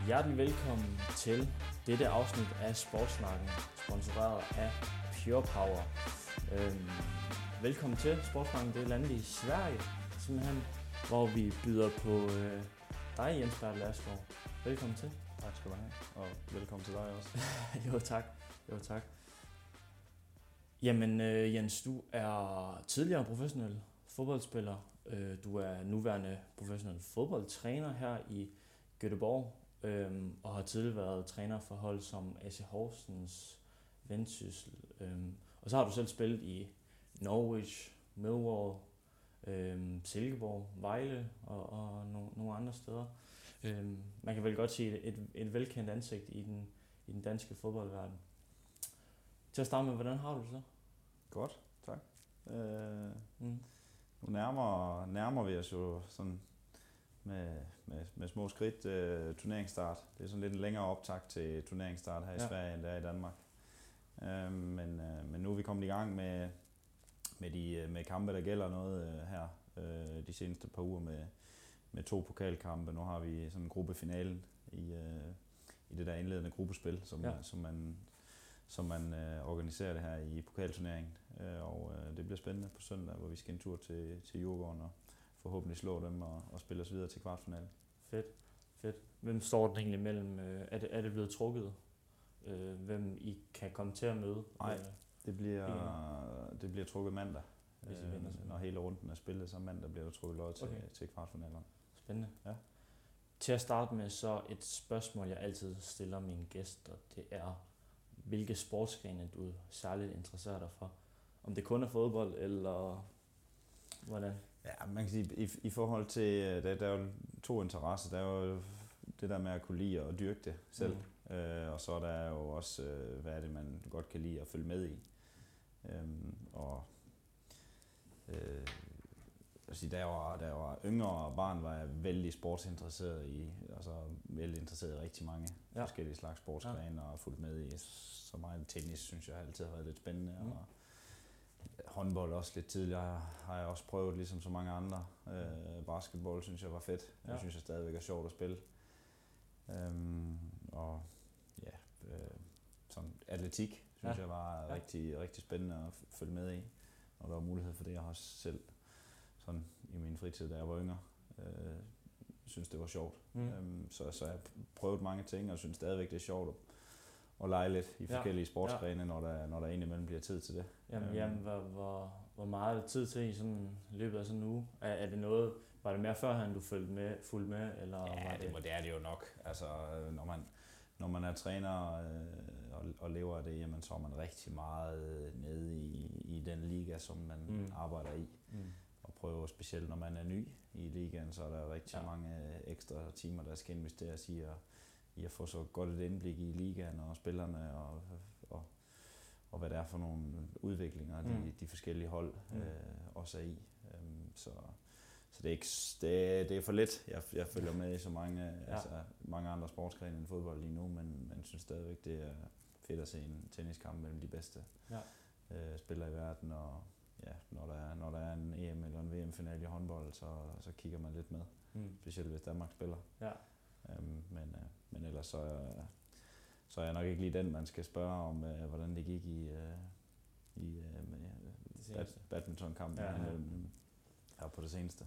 Hjertelig velkommen til dette afsnit af Sportsnakken, sponsoreret af Pure Power. Velkommen til Sportsnakken, det er landet i Sverige, simpelthen, hvor vi byder på dig, Jens Bertel Asgaard. Velkommen til. Tak skal du have, og velkommen til dig også. Jo tak. Jamen Jens, du er tidligere professionel fodboldspiller. Du er nuværende professionel fodboldtræner her i Göteborg, og har tidligere været træner for hold som AC Horsens, Vendsyssel. Og så har du selv spillet i Norwich, Millwall, Silkeborg, Vejle og nogle andre steder. Man kan vel godt sige et velkendt ansigt i den danske fodboldverden. Til at starte med, hvordan har du det så? Godt, tak. Nu nærmer vi os jo sådan med små skridt turneringsstart. Det er sådan lidt en længere optakt til turneringsstart her i Sverige, end der er i Danmark. Men nu er vi kommet i gang med kampe, der gælder noget her de seneste par uger med 2 pokalkampe. Nu har vi sådan en gruppefinalen i det der indledende gruppespil, som man organiserer det her i pokalturneringen. Og det bliver spændende på søndag, hvor vi skal en tur til Djurgården og forhåbentlig slå dem og spille os videre til kvartfinalen. Fedt. Hvem står den egentlig mellem? Er det blevet trukket? Hvem I kan komme til at møde? Nej, det bliver trukket mandag. Når hele runden er spillet, så mandag bliver der trukket lod til kvartfinalerne. Spændende. Ja. Til at starte med så et spørgsmål, jeg altid stiller mine gæster. Det er, hvilke sportsgrene du særligt interesserer dig for? Om det kun er fodbold, eller hvordan? Ja, man kan sige, i forhold til, der er jo 2 interesser. Der er jo det der med at kunne lide og dyrke det selv. Og så er der jo også, hvad er det, man godt kan lide at følge med i. Da jeg var yngre barn, var jeg vældig sportsinteresseret i, vældig interesseret i rigtig mange forskellige slags sportsgrene og fulgt med i. Så meget tennis synes jeg altid har været lidt spændende, og håndbold også lidt tidligere har jeg også prøvet, ligesom så mange andre. Basketball synes jeg var fedt. Jeg synes jeg stadigvæk er sjovt at spille. Sådan atletik synes jeg var rigtig, rigtig spændende at følge med i, og der var mulighed for det. Jeg har også selv sådan i min fritid, da jeg var yngre, synes det var sjovt. Så jeg prøvet mange ting, og synes stadigvæk det er sjovt at lege lidt i forskellige sportsgrene, når der indimellem bliver tid til det. Jamen hvor meget tid til i sådan løbet af sådan en uge? Er det noget, var det mere førhen du fulgte med, eller ja, det er det jo nok. Altså når man er træner og lever af det, jamen så er man rigtig meget nede i den liga, som man arbejder i. Og prøver, specielt når man er ny i ligaen, så er der rigtig mange ekstra timer, der skal investeres i at få så godt et indblik i ligaen og spillerne og hvad det er for nogle udviklinger, de forskellige hold også er i. Så det er for lidt. Jeg følger med i så mange andre sportsgrene end fodbold lige nu, men synes stadigvæk, det er fedt at se en tenniskamp mellem de bedste spillere i verden. Og når der er en EM eller en VM-finale i håndbold, så kigger man lidt med. Specielt hvis Danmark spiller. Ja. Men ellers så er jeg nok ikke lige den, man skal spørge om, hvordan det gik i badmintonkampen her på det seneste.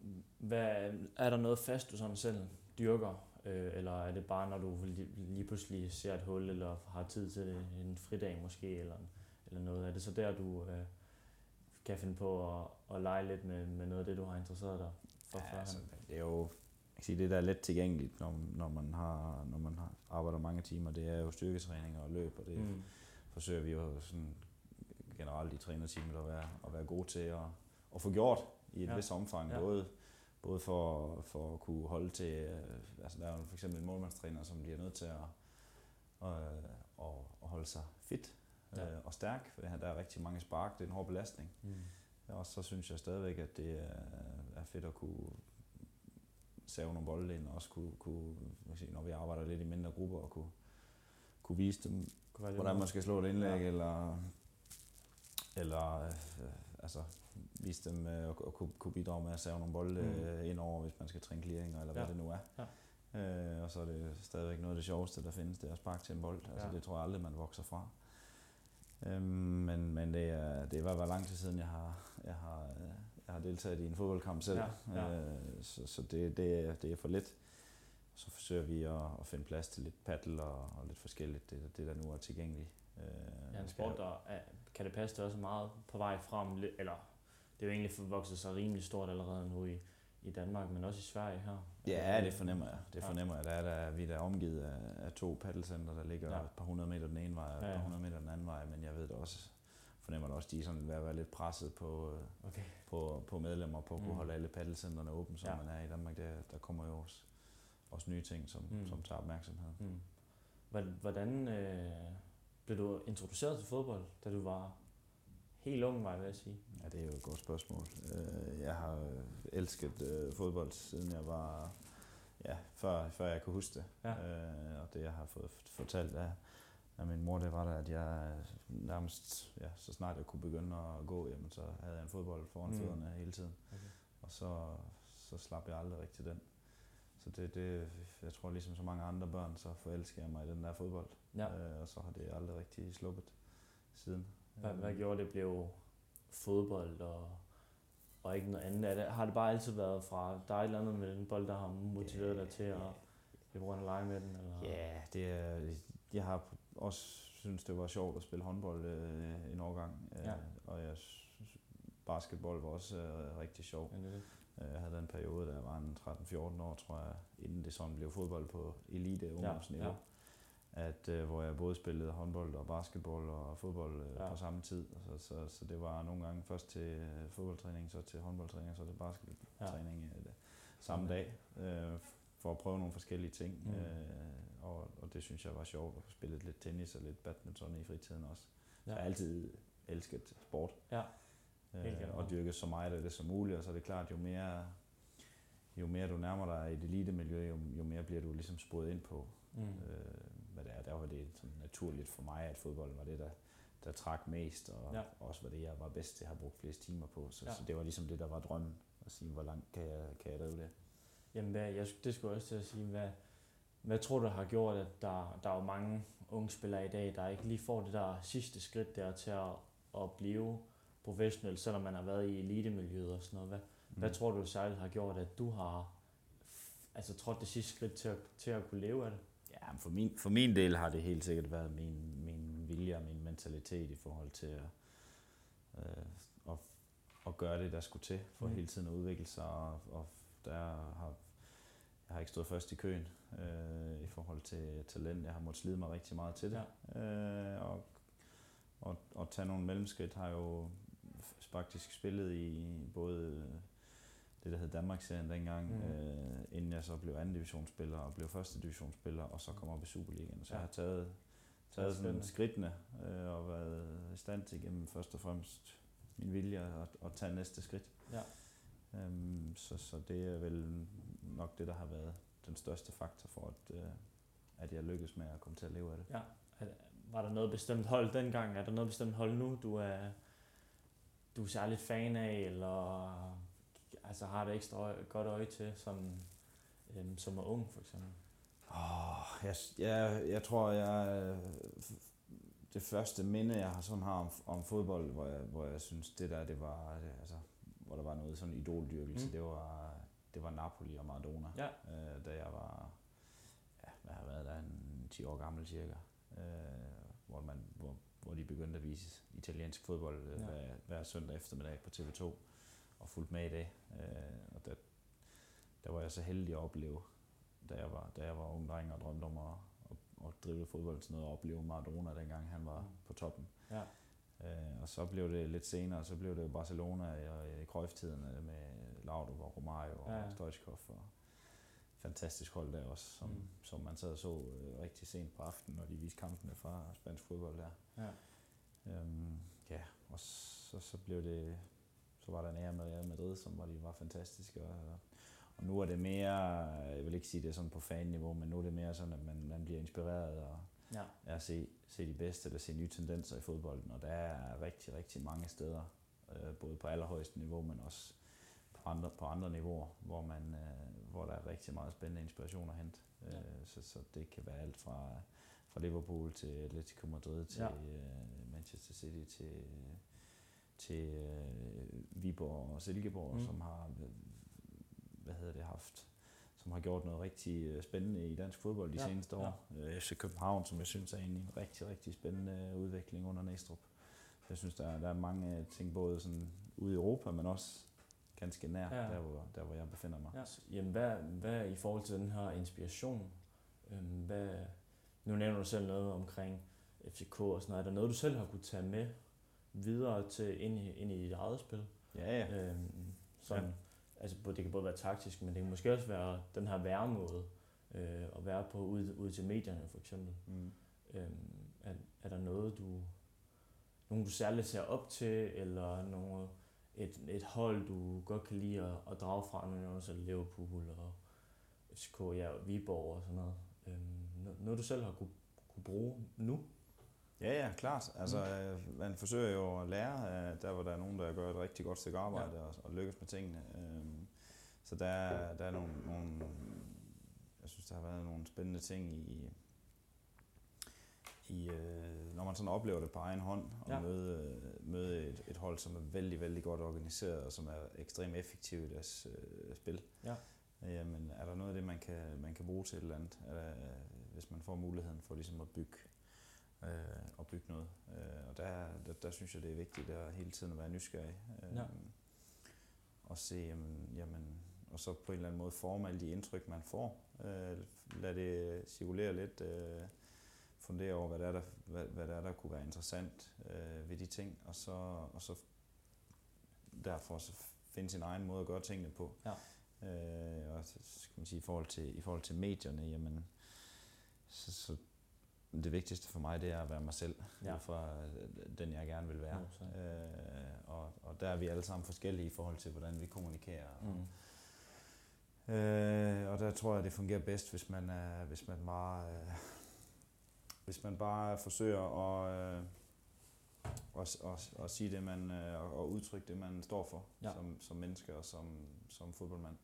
Er der noget fast, du sådan selv dyrker, eller er det bare, når du lige pludselig ser et hul, eller har tid til en fridag måske, eller noget? Er det så der, du kan finde på at lege lidt med noget af det, du har interesseret dig for førhen? Altså, det er jo det, der er let tilgængeligt, når man arbejder mange timer. Det er jo styrketræning og løb, og det forsøger vi jo sådan generelt i trænerteamet at være gode til at få gjort i et vist omfang. Både for at kunne holde til, der er jo for eksempel en målmandstræner, som bliver nødt til at holde sig fit og stærk, for der er rigtig mange spark, det er en hård belastning. Og så synes jeg stadigvæk, at det er fedt at kunne save nogle bolde ind, og også kunne når vi arbejder lidt i mindre grupper, og kunne vise dem, hvordan man skal slå et indlæg, eller vise dem at kunne bidrage med at save nogle bolde ind over, hvis man skal træne clearinger, eller hvad det nu er. Og så er det stadigvæk noget af det sjoveste, der findes, det er at sparke til en bold. Altså, det tror jeg aldrig, man vokser fra. Men det er i hvert fald lang tid siden, jeg har deltaget i en fodboldkamp selv. Så det er for lidt. Så forsøger vi at finde plads til lidt paddle og lidt forskelligt, det der nu er tilgængeligt. En sport, der kan det passe, det også meget på vej frem, eller det er jo egentlig vokset sig rimelig stort allerede nu i Danmark, men også i Sverige her. Ja, det fornemmer jeg. Vi er der omgivet af 2 paddelcenter, der ligger et par 100 meter den ene vej og et par 100 meter den anden vej, men jeg ved det også, fornemmer det også, de er sådan ved at være lidt presset på medlemmer på at kunne holde alle paddelcentrene åbne, som man er i Danmark. Der kommer jo også nye ting, som tager opmærksomhed. Hvordan blev du introduceret til fodbold, da du var helt ung, var jeg ved at sige? Ja, det er jo et godt spørgsmål. Jeg har elsket fodbold, siden jeg var, før jeg kunne huske det. Og det jeg har fået fortalt af min mor, det var at jeg nærmest, så snart jeg kunne begynde at gå, jamen, så havde jeg en fodbold foran fødderne hele tiden. Okay. Og så slap jeg aldrig rigtig den. Så det, jeg tror ligesom så mange andre børn, så forelsker jeg mig i den der fodbold. Og så har det aldrig rigtig sluppet siden. Hvad gjorde det blev fodbold og ikke noget andet? Har det bare altid været fra dig eller andet med den bold, der har motiveret dig til at blive rundt og lege med den? Eller? Ja, jeg har også synes det var sjovt at spille håndbold en årgang. Og basketball var også rigtig sjov. Jeg havde en periode, der var en 13-14 år, tror jeg, inden det sådan blev fodbold på elite ungdomsniveau. Hvor jeg både spillede håndbold og basketball og fodbold på samme tid. Så det var nogle gange først til fodboldtræning, så til håndboldtræning, og så til basketballtræning samme dag, for at prøve nogle forskellige ting. Og det synes jeg var sjovt, at spille lidt tennis og lidt badminton i fritiden også. Så jeg har altid elsket sport. Og dyrket så meget af det som muligt, og så er det klart, jo mere du nærmer dig i det elite-miljø, jo mere bliver du ligesom sporet ind på, hvad det er. Der var det sådan naturligt for mig, at fodbold var det, der trak mest, og også var det, jeg var bedst til at have brugt flest timer på. Så det var ligesom det, der var drømmen, at sige, hvor langt kan jeg drive det. Jamen, det skulle jeg også til at sige. Hvad tror du har gjort, at der er jo mange unge spillere i dag, der ikke lige får det der sidste skridt der til at blive professionel, selvom man har været i elitemiljøet og sådan noget. Hvad tror du særligt har gjort, at du har trådt det sidste skridt til at kunne leve af det? Ja, for min del har det helt sikkert været min vilje og min mentalitet i forhold til at gøre det, der skulle til, for hele tiden at udvikle sig. Og jeg har ikke stået først i køen i forhold til talent. Jeg har måttet slide mig rigtig meget til det. Og tage nogle mellemskridt har jo faktisk spillet i både det, der hed Danmarksserien dengang, inden jeg så blev anden divisionsspiller og blev første divisionsspiller, og så kom op i Superligaen. Så jeg har taget sådan skridtene og været i stand til igennem først og fremmest min vilje at tage næste skridt. Så det er vel nok det, der har været den største faktor for, at jeg lykkedes med at komme til at leve af det. Var der noget bestemt hold dengang? Er der noget bestemt hold nu, du er særligt fan af, eller har det ekstra godt øje til, som er ung, for eksempel? Jeg tror, det første minde, jeg har om fodbold, hvor jeg synes, det var, hvor der var noget sådan idoldyrkelse, det var Napoli og Maradona, da jeg var, hvad har været der, 10 år gammel cirka, hvor de begyndte at vise italiensk fodbold hver søndag eftermiddag på TV2, og fulgte med i det. Og der var jeg så heldig at opleve, da jeg var ung dreng og drømte om at drive fodbold til noget, og opleve Maradona, dengang han var på toppen. Og så blev det lidt senere, så blev det jo Barcelona i Cruyff-tiden med Laudrup og Romario og Stoichkov, og fantastisk hold der også, som man sad og så rigtig sent på aftenen, når de viste kampene fra spansk fodbold der. Og så blev det, så var der en ære med Real Madrid, som var fantastiske, og nu er det mere, jeg vil ikke sige det sådan på fan-niveau, men nu er det mere sådan, at man bliver inspireret af at se de bedste, eller se nye tendenser i fodbolden, og der er rigtig, rigtig mange steder, både på allerhøjeste niveau, men også på andre niveauer, hvor der er rigtig meget spændende inspiration at hente. Så det kan være alt fra Liverpool til Atletico Madrid til Manchester City til Viborg og Silkeborg, som har som har gjort noget rigtig spændende i dansk fodbold de seneste år. FC København, som jeg synes er en rigtig, rigtig spændende udvikling under Næstrup. Jeg synes, der er mange ting, både sådan ude i Europa, men også ganske nær, der hvor jeg befinder mig. Ja. Jamen, hvad i forhold til den her inspiration? Nu nævner du selv noget omkring FCK og sådan noget. Er der noget, du selv har kunne tage med videre til ind i dit eget spil? Ja. Altså, det kan både være taktisk, men det kan måske også være den her væremåde at være på ud til medierne, for eksempel. Er der noget, nogen du særligt ser op til, eller et hold, du godt kan lide at drage fra, når du selv Liverpool og FCK, Viborg og sådan noget? Noget du selv har kunne bruge nu? Ja, klart. Altså, man forsøger jo at lære, der hvor der er nogen, der gør et rigtig godt stykke arbejde og lykkes med tingene. Så der er nogle, jeg synes, der har været nogle spændende ting når man sådan oplever det på egen hånd, og møde et hold, som er vældig, vældig godt organiseret, og som er ekstremt effektivt i deres spil. Ja. Jamen, er der noget af det, man kan bruge til et eller andet, hvis man får muligheden for ligesom at bygge noget. Og der synes jeg, det er vigtigt at hele tiden at være nysgerrig. Og se, og så på en eller anden måde forme alle de indtryk, man får. Lad det cirkulere lidt. Fundere over, hvad der kunne være interessant ved de ting. Og så derfor så finde sin egen måde at gøre tingene på. Ja. Og skal man sige, i forhold til medierne, jamen, så det vigtigste for mig, det er at være mig selv, fra den jeg gerne vil være. Og der er vi alle sammen forskellige i forhold til, hvordan vi kommunikerer. Og der tror jeg, det fungerer bedst, hvis man bare forsøger at sige det, og udtrykke det, man står for som menneske og som fodboldmand.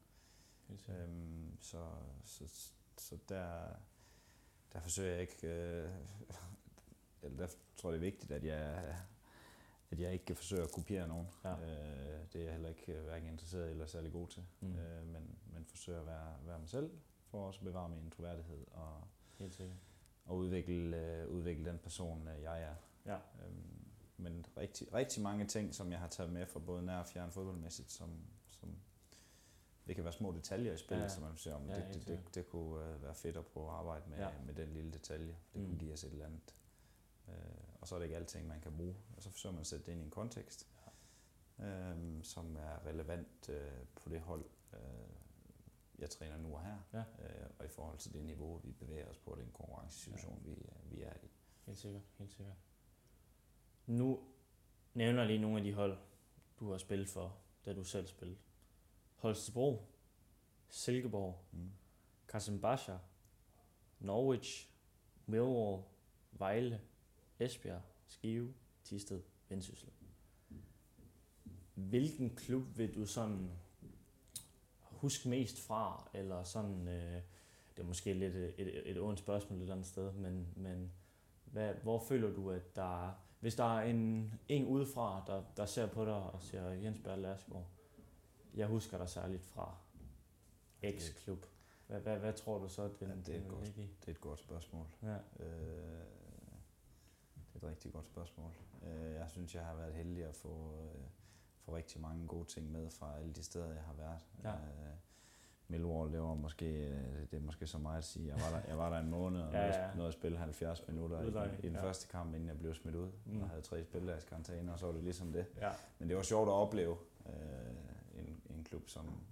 Så der forsøger jeg ikke, der tror jeg, det er vigtigt, at jeg ikke kan forsøge at kopiere nogen. Ja. Det er jeg heller ikke hverken interesseret eller særlig god til. Men forsøger at være mig selv, for også at bevare min troværdighed og udvikle den person, jeg er. Ja. Men rigtig, rigtig mange ting, som jeg har taget med fra både nær og fjern fodboldmæssigt, som det kan være små detaljer i spillet, som man siger om. Det kunne være fedt at prøve at arbejde med den lille detalje. Det kunne give os et eller andet. Og så er det ikke alting, man kan bruge. Og så forsøger man at sætte det ind i en kontekst, som er relevant på det hold, jeg træner nu og her. Ja. Og i forhold til det niveau, vi bevæger os på, den konkurrencesituation, vi er i. Helt sikkert. Nu nævner jeg lige nogle af de hold, du har spillet for, da du selv spillede. Holstebro, Silkeborg, Kasembasha, Norwich, Millwall, Vejle, Esbjerg, Skive, Thisted, Vendsyssel. Hvilken klub vil du sådan huske mest fra, eller sådan, det er måske lidt et ondt spørgsmål et andet sted, men hvor føler du, at hvis der er en udefra, der ser på dig og siger, Jens Bertel Lasgaard, jeg husker dig særligt fra X-klub. Hvad tror du så, det er et godt spørgsmål. Ja. Det er et rigtig godt spørgsmål. Jeg synes, jeg har været heldig at få rigtig mange gode ting med fra alle de steder, jeg har været. Ja. Millwall, det er måske så meget at sige. Jeg var der en måned og nåede at spille 70 minutter i den første kamp, inden jeg blev smidt ud. Og havde 3 spilledags karantæne, og så var det ligesom det. Ja. Men det var sjovt at opleve en klub,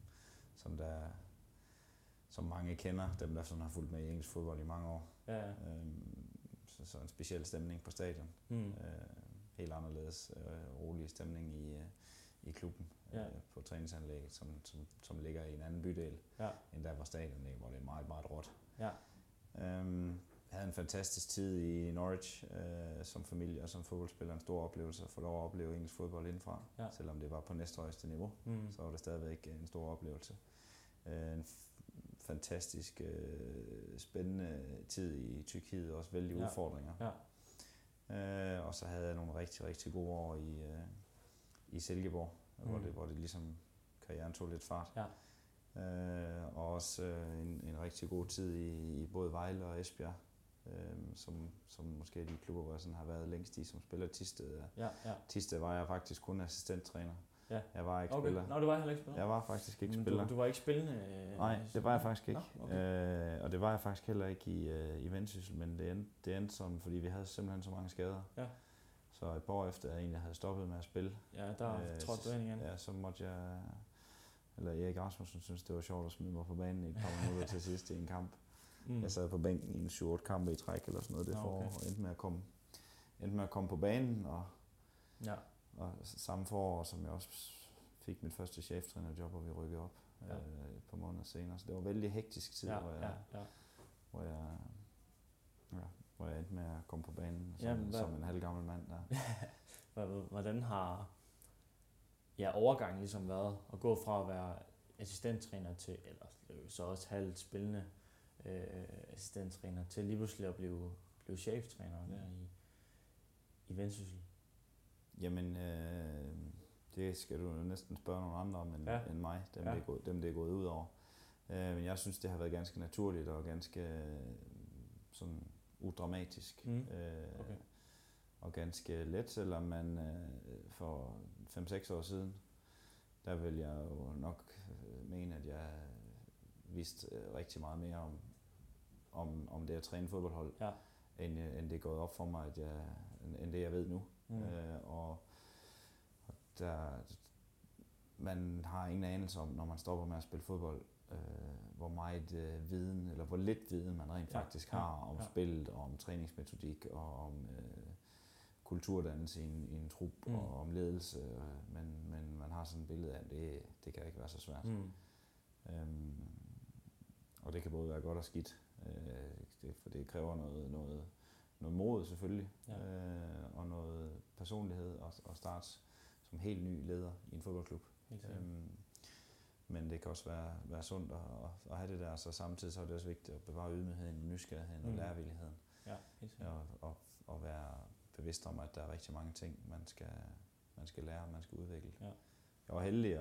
som mange kender, dem der sådan har fulgt med i engelsk fodbold i mange år. Ja. Så en speciel stemning på stadion. Helt anderledes rolig stemning i klubben. På træningsanlægget, som ligger i en anden bydel, end der hvor stadion ligger, hvor det er meget, meget råt. Ja. havde en fantastisk tid i Norwich som familie og som fodboldspiller. En stor oplevelse at få lov at opleve engelsk fodbold indenfra. Ja. Selvom det var på næsthøjeste niveau, så var det stadigvæk en stor oplevelse. En fantastisk spændende tid i Tyrkiet, også vældige udfordringer. Ja. Og så havde jeg nogle rigtig, rigtig gode år i Silkeborg, hvor det ligesom karrieren tog lidt fart. Ja. Og også en rigtig god tid i både Vejle og Esbjerg, som måske er de klubber, hvor jeg sådan har været længst i som spiller. Thisted var jeg faktisk kun assistenttræner. Ja. Jeg var ikke spiller. Nå, du var heller ikke spiller? Jeg var faktisk ikke spiller. Du var ikke spillende? Nej, det var jeg faktisk ikke. Nå, okay. Og det var jeg faktisk heller ikke i Vendsyssel, men det endte som, fordi vi havde simpelthen så mange skader. Ja. Så et par år efter jeg egentlig havde stoppet med at spille. Ja, der trådte du ind igen. Ja, så måtte jeg... Eller Erik Rasmussen synes det var sjovt at smide mig på banen i et par minutter til sidst i en kamp. Jeg sad på bænken i en 7-8 kampe i træk eller sådan noget det forår, og endte med at komme på banen, og samme forår, som jeg også fik mit første cheftrænerjob, og vi rykkede op et par måneder senere. Så det var en vældig hektisk tid, hvor jeg endte med at komme på banen som en halvgammel mand der. Hvordan har overgangen ligesom været at gå fra at være assistenttræner til, eller så også halvt spillende assistenttræner, til lige pludselig at blive cheftræner der i Vendsyssel? Jamen, det skal du næsten spørge nogle andre om end mig, dem det er gået ud over. Men jeg synes, det har været ganske naturligt og ganske sådan udramatisk. Og ganske let, selvom man for 5-6 år siden, der vil jeg jo nok mene, at jeg vidste rigtig meget mere om det at træne fodboldhold, end det er gået op for mig, end det jeg ved nu. Og der, man har ingen anelse om, når man stopper med at spille fodbold, hvor meget viden, eller hvor lidt viden man rent faktisk har om spillet, og om træningsmetodik, og om kulturdannelse i en trup, og om ledelse, men man har sådan et billede af, at det kan ikke være så svært. Og det kan både være godt og skidt, for det kræver noget mod selvfølgelig, og noget personlighed og starte som helt ny leder i en fodboldklub. Men det kan også være sundt at have det der, så samtidig så er det også vigtigt at bevare ydmygheden, nysgerrigheden og lærervilligheden. Og være bevidst om, at der er rigtig mange ting, man skal lære, man skal udvikle. Ja. Jeg var heldig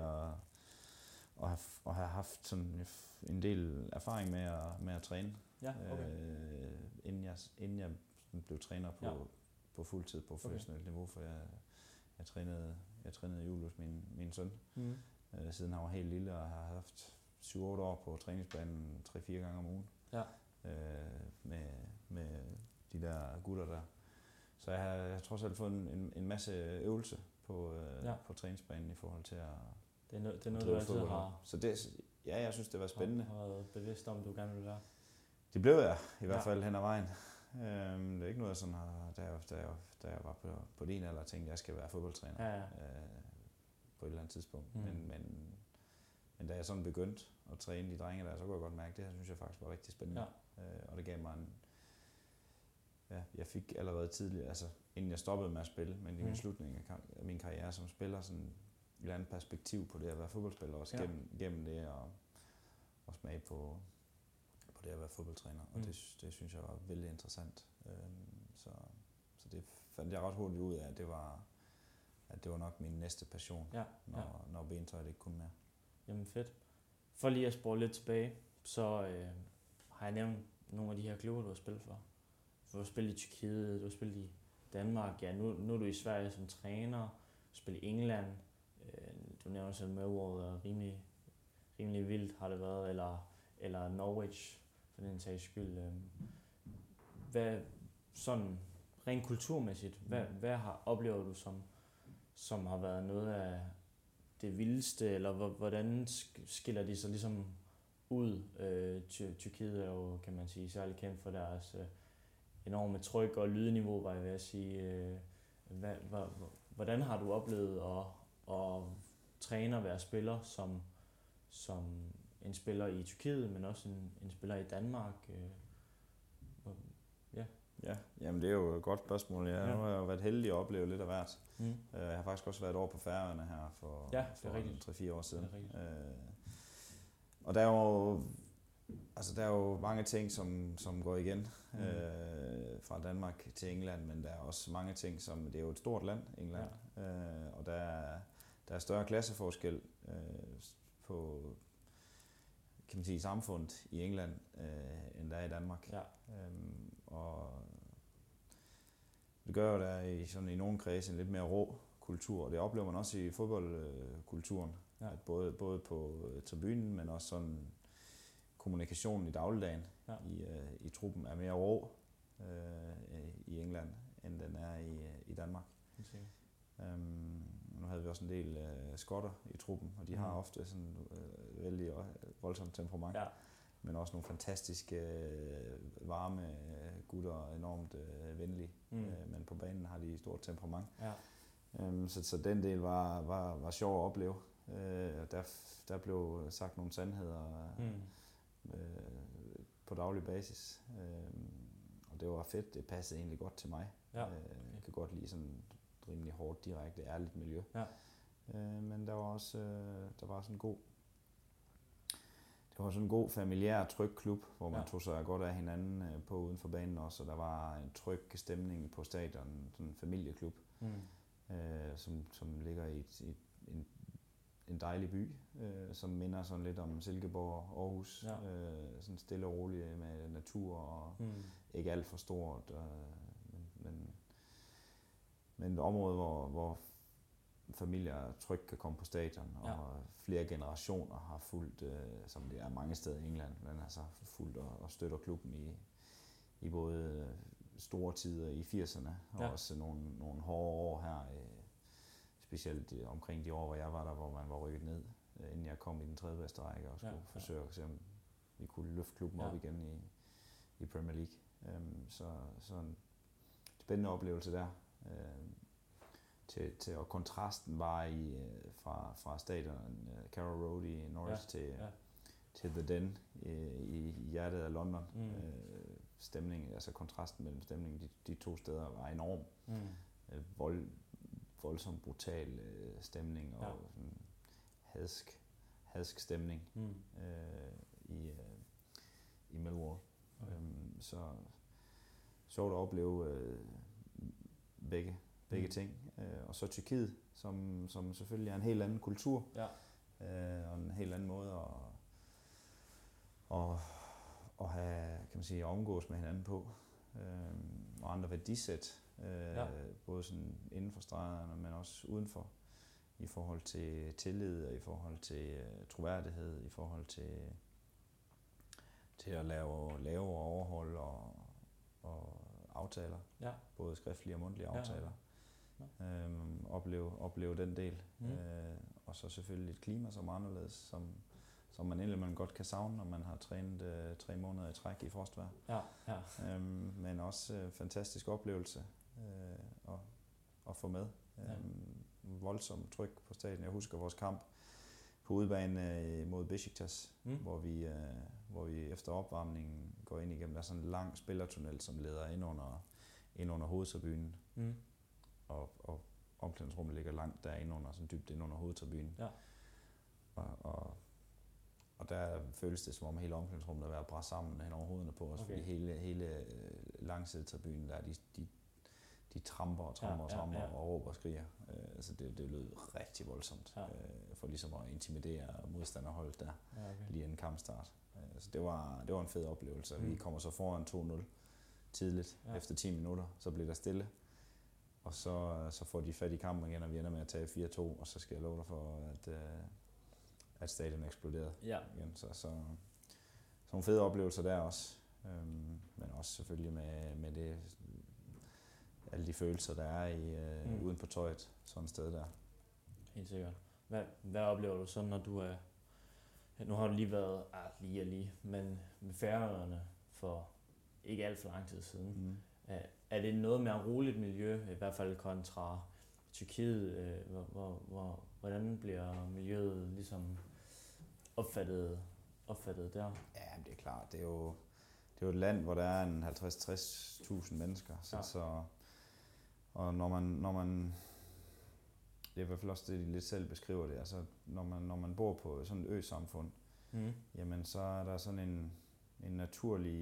at have haft sådan en del erfaring med at træne, inden jeg blev træner på fuldtid på professionelt niveau, for jeg trænede Julius, min søn, siden han var helt lille, og har haft 7-8 år på træningsbanen 3-4 gange om ugen, med de der gutter der. Så jeg har trods alt fået en masse øvelse på træningsbanen i forhold til at det er noget, du altid har... Så jeg synes, det var spændende. Har været bevidst om, du gerne vil være? Det blev jeg i hvert fald hen ad vejen. Det er ikke noget, sådan har, da jeg var på din alder, tænkte, at jeg skal være fodboldtræner på et eller andet tidspunkt. Men da jeg sådan begyndte at træne de drenge der, så kunne jeg godt mærke, at det her synes jeg faktisk var rigtig spændende. Og det gav mig jeg fik allerede tidligere, altså inden jeg stoppede med at spille, men i min slutning af min karriere som spiller, sådan et eller andet perspektiv på det at være fodboldspiller, også gennem det og smage på det at være fodboldtræner. Og det synes jeg var vældig interessant. Så det fandt jeg ret hurtigt ud af, at det var nok min næste passion, når bentøjet ikke kunne mere. Jamen fedt. For lige at spore lidt tilbage, så har jeg nævnt nogle af de her klubber, du har spillet for. Du har spillet i Tyrkiet, du har spillet i Danmark, nu er du i Sverige som træner, du har spillet i England, du nævner selv Millwall, og rimelig vildt har det været, eller Norwich, for den sags skyld. Hvad, sådan rent kulturmæssigt, hvad oplever du, som har været noget af det vildeste, eller hvordan skiller de sig ligesom ud? Tyrkiet er jo, kan man sige, særligt kendt for deres enorme tryk og lydniveau, var jeg ved at sige. Hvordan har du oplevet at træne og være spiller som en spiller i Tyrkiet, men også en spiller i Danmark? Jamen det er jo et godt spørgsmål. Nu har jeg jo været heldig at opleve lidt af hvert. Jeg har faktisk også været over på Færøerne her for 3-4 år siden. Og der er jo mange ting, som går igen fra Danmark til England, men der er også mange ting, som det er jo et stort land, England, og der er større klasseforskel på, kan man sige, samfundet i England, end der er i Danmark. Ja. Og det gør jo, der er i nogle kredse en lidt mere rå kultur, og det oplever man også i fodboldkulturen. Ja. At både på tribunen, men også sådan kommunikationen i dagligdagen i truppen er mere rå i England, end den er i Danmark. Nu havde vi også en del skotter i truppen, og de har ofte sådan vældig voldsomt temperament. Ja. Men også nogle fantastiske, varme gutter og enormt venlige. Men på banen har de stort temperament. Ja. Så den del var sjov at opleve. Der blev sagt nogle sandheder på daglig basis. Og det var fedt. Det passede egentlig godt til mig. Ja. Okay. Jeg kan godt lide sådan et rimelig hårdt, direkte, ærligt miljø. Ja. Men der var sådan en god... Det var sådan en god, familiær, tryg klub, hvor man tog sig godt af hinanden på uden for banen også, og der var en tryg stemning på stadion, sådan en familieklub, som ligger i en dejlig by, som minder sådan lidt om Silkeborg og Aarhus, sådan stille og roligt med natur og ikke alt for stort, men et område, hvor familier trygt kan komme på stadion, og flere generationer har fulgt, som det er mange steder i England, men altså fulgt og støtter klubben i både store tider i 80'erne, og også nogle hårde år her, specielt omkring de år, hvor jeg var der, hvor man var rykket ned, inden jeg kom i den 3. bedste række, og skulle forsøge at se, om vi kunne løfte klubben op igen i Premier League. Så en spændende oplevelse der. Og kontrasten var fra stadion Carrow Road i Norwich til The Den i hjertet af London. Stemningen, altså kontrasten mellem stemningen, de to steder var enorm. Voldsomt brutal stemning og sådan hadsk stemning i Millwall. Så sjovt at opleve begge ting. Og så Tyrkiet, som selvfølgelig er en helt anden kultur, og en helt anden måde at have, kan man sige, at omgås med hinanden på, og andre værdisæt, både sådan inden for stregerne, men også udenfor, i forhold til tillid, og i forhold til troværdighed, i forhold til at lave og overholde og aftaler, både skriftlige og mundtlige aftaler. Opleve den del. Og så selvfølgelig et klima, som er anderledes, som man indimellem godt kan savne, når man har trænet 3 måneder i træk i frostvejr. Men også fantastisk oplevelse at få med. Voldsomt tryk på stadion. Jeg husker vores kamp på udebane mod Besiktas, hvor vi efter opvarmningen går ind igennem. Der er sådan en lang spillertunnel, som leder ind under hovedtribunen. Og omklædningsrummet ligger langt derinde under, sådan dybt ind under hovedtribunen. Og der føles det, som om hele omklædningsrummet er ved at bræsse sammen hen over hovederne på os, fordi hele langsidetribunen der, de tramper og råber og skriger. Så det lød rigtig voldsomt, for ligesom at intimidere modstanderholdet der, lige inden kampstart. Så det var en fed oplevelse. Vi kommer så foran 2-0 tidligt, efter 10 minutter, så bliver der stille. Og så får de fat i kampen igen, og vi ender med at tage 4-2, og så skal jeg love dig for, at stadion eksploderede igen. Så nogle fede oplevelser der også. Men også selvfølgelig med det, alle de følelser, der er uden på tøjet, sådan et sted der. Helt sikkert. Hvad oplever du så, når du er... Nu har du lige været, men med Færøerne for ikke alt for lang tid siden. Er det noget mere roligt miljø, i hvert fald kontra Tyrkiet? Hvordan bliver miljøet ligesom opfattet der? Ja, det er klart. Det er det er jo et land, hvor der er en 50-60.000 mennesker. Så og når man det er i hvert fald også det, de lidt selv beskriver det, altså når man bor på sådan et øsamfund, jamen så er der sådan en naturlig,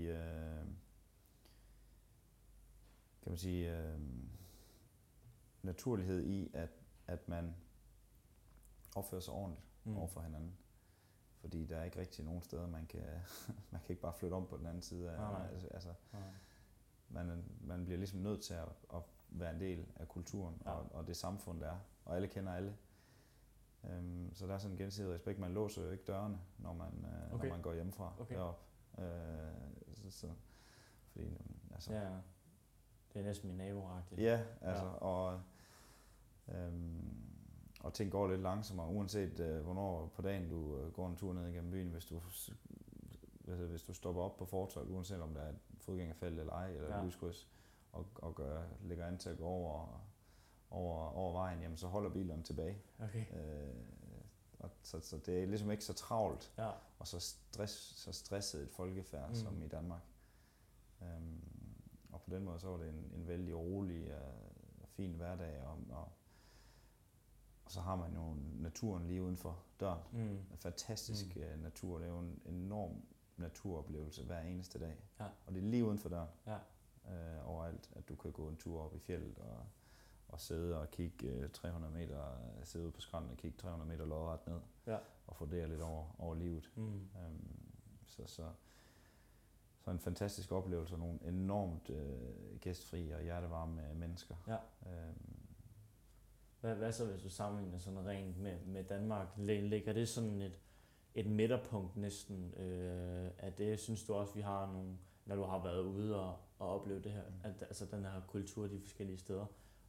kan man sige, naturlighed i, at man opfører sig ordentligt over for hinanden. Fordi der er ikke rigtig nogen steder, man kan ikke bare flytte om på den anden side af, altså man bliver ligesom nødt til at være en del af kulturen og det samfund, der er. Og alle kender alle. Så der er sådan en gensidig respekt. Man låser jo ikke dørene, når man går hjemmefra deroppe. Fordi, altså, ja, det er næsten min nabo-agtigt. Ja, altså, og ting går lidt langsommere, uanset hvornår på dagen du går en tur ned igennem byen. Hvis du stopper op på fortovet, uanset om der er et fodgængerfelt eller ej, eller et lyskryds, og lægger an til at gå over vejen, jamen så holder bilerne tilbage. Okay. Så det er ligesom ikke så travlt, ja. og så stresset et folkefærd som i Danmark. Og på den måde så var det en vældig rolig og fin hverdag, og så har man jo naturen lige uden for døren. En fantastisk natur. Det er jo en enorm naturoplevelse hver eneste dag. Ja. Og det er lige uden for døren. Ja. Overalt, at du kan gå en tur op i fjeldet og sidde og kigge 300 meter, sidde ude på skrænten og kigge 300 meter lodret ned. Ja. Og fundere lidt over livet. Så en fantastisk oplevelse og nogle enormt gæstfrie og hjertevarme mennesker. Ja. Hvad så, hvis du sammenligner sådan rent med Danmark? Ligger det sådan et midterpunkt næsten af det? Synes du også, vi har nogle, når du har været ude og opleve det her, altså den her kultur de forskellige steder,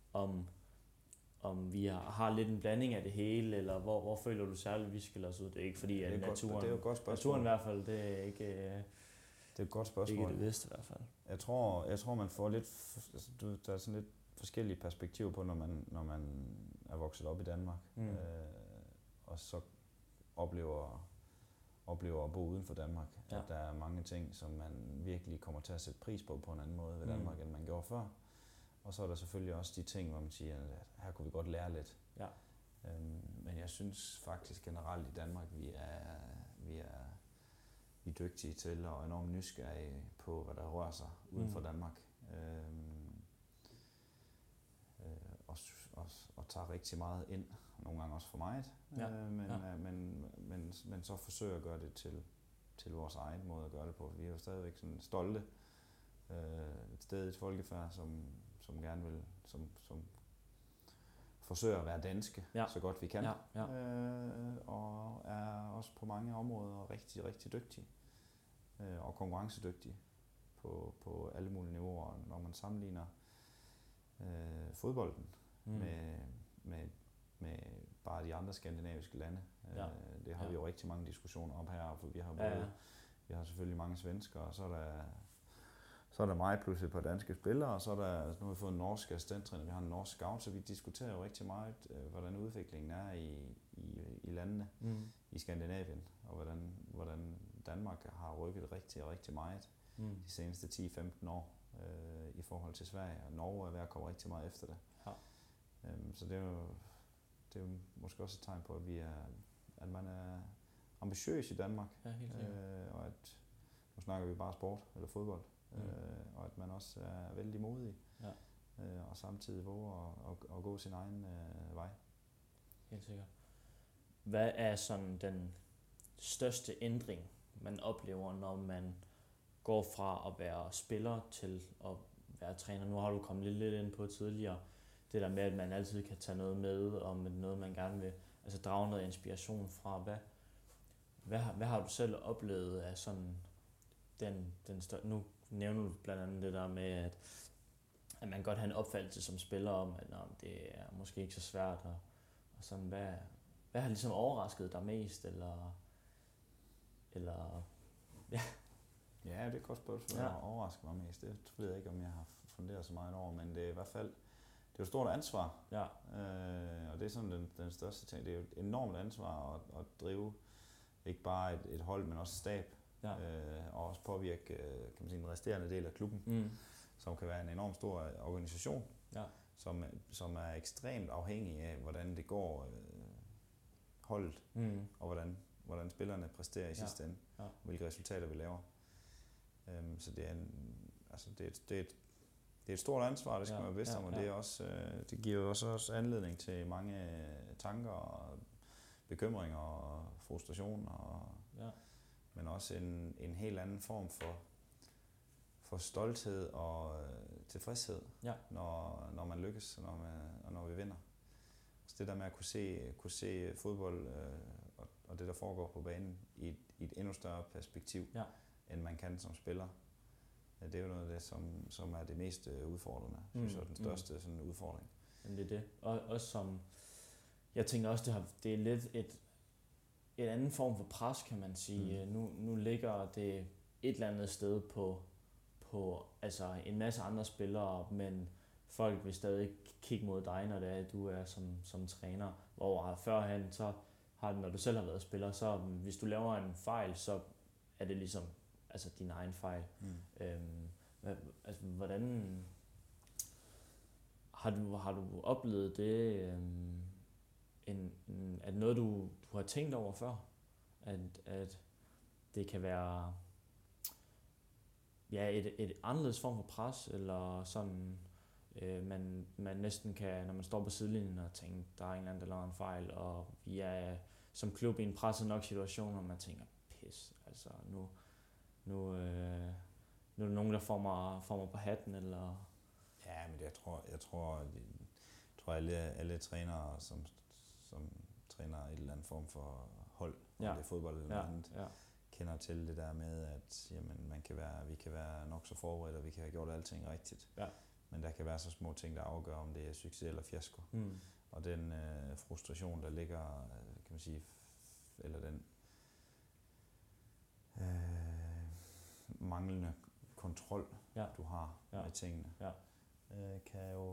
om vi har lidt en blanding af det hele, eller hvor føler du særligt, vi skiller os ud? Det er ikke fordi, at naturen, det er jo et godt spørgsmål. Naturen i hvert fald, det er ikke... Det er et godt spørgsmål. Ikke det bedste i hvert fald. Jeg tror man får lidt, altså, der er sådan lidt forskellige perspektiver på, når man er vokset op i Danmark, og så oplever at bo uden for Danmark. Ja. At der er mange ting, som man virkelig kommer til at sætte pris på en anden måde ved Danmark, end man gjorde før. Og så er der selvfølgelig også de ting, hvor man siger, at her kunne vi godt lære lidt. Ja. Men jeg synes faktisk generelt i Danmark, vi er dygtige til og enormt nysgerrige på, hvad der rører sig uden for Danmark. Og tager rigtig meget ind, nogle gange også for meget, men så forsøger at gøre det til vores egen måde at gøre det på. Vi er jo stadigvæk sådan stolte et sted, et folkefærd, som gerne vil, som forsøger at være danske så godt vi kan, og er også på mange områder rigtig, rigtig dygtige og konkurrencedygtige på alle mulige niveauer. Når man sammenligner fodbolden med bare de andre skandinaviske lande. Det har vi jo rigtig mange diskussioner om her, for vi har selvfølgelig mange svenskere, og så er der mig pludselig på danske spillere, og så er der, nu har vi fået en norsk assistenttræner, vi har en norsk scout, så vi diskuterer jo rigtig meget, hvordan udviklingen er i landene i Skandinavien, og hvordan Danmark har rykket rigtig, rigtig meget de seneste 10-15 år i forhold til Sverige, og Norge er ved at komme rigtig meget efter det. Ja. Så det er jo måske også et tegn på, at man er ambitiøs i Danmark, og at nu snakker vi bare sport eller fodbold, og at man også er vældig modig, og samtidig våger at gå sin egen vej. Helt sikkert. Hvad er sådan den største ændring, man oplever, når man går fra at være spiller til at være træner? Nu har du kommet lidt ind på tidligere, det der med, at man altid kan tage noget med, og med noget, man gerne vil, altså drage noget inspiration fra. Hvad har du selv oplevet af sådan den større... Nu nævner du blandt andet det der med, at man godt har en opfattelse som spiller om, at det er måske ikke så svært, og sådan, hvad har ligesom overrasket dig mest, eller ja. Ja, det er et godt spørgsmål, der overrasker mig mest. Det ved jeg ikke, om jeg har funderet så meget over, men det er i hvert fald, det er jo et stort ansvar. Ja. Og det er sådan den største ting. Det er jo et enormt ansvar at drive ikke bare et hold, men også stab og også påvirke kan man sige, den resterende del af klubben, som kan være en enormt stor organisation, som er ekstremt afhængig af, hvordan det går holdet, og hvordan spillerne præsterer i sidste ende, hvilke resultater vi laver. Så det er det er et stort ansvar, det skal man være bevidst om, og det er også det giver jo også anledning til mange tanker og bekymringer og frustration, men også en helt anden form for stolthed og tilfredshed, når man lykkes, og når vi vinder. Så det der med at kunne se fodbold og det der foregår på banen i et endnu større perspektiv, end man kan som spiller. Det er jo noget af det, som er det mest udfordrende, synes jeg, den største sådan udfordring. Jamen det er det. Og også som, jeg tænker også, det er lidt et anden form for pres, kan man sige. Nu ligger det et eller andet sted på altså en masse andre spillere, men folk vil stadig kigge mod dig, når det er, at du er som træner. Hvor førhen, så når du selv har været spiller, så hvis du laver en fejl, så er det ligesom altså din egen fejl. Hvordan har du oplevet det? Er det noget, du har tænkt over før? At det kan være et anderledes form for pres, eller sådan, man næsten kan, når man står på sidelinjen og tænker, der er en eller anden, der laver en fejl, og vi er som klub i en presset nok situation, og man tænker, pis, altså nu er der nogen, der får mig på hatten, eller? Ja, men jeg tror alle trænere, som træner et eller andet form for hold, om det er fodbold eller andet, kender til det der med, at jamen, vi kan være nok så forberedt, og vi kan have gjort alting rigtigt. Men der kan være så små ting, der afgør, om det er succes eller fiasko. Og den frustration, der ligger, kan man sige, eller den manglende kontrol, du har med tingene, kan jo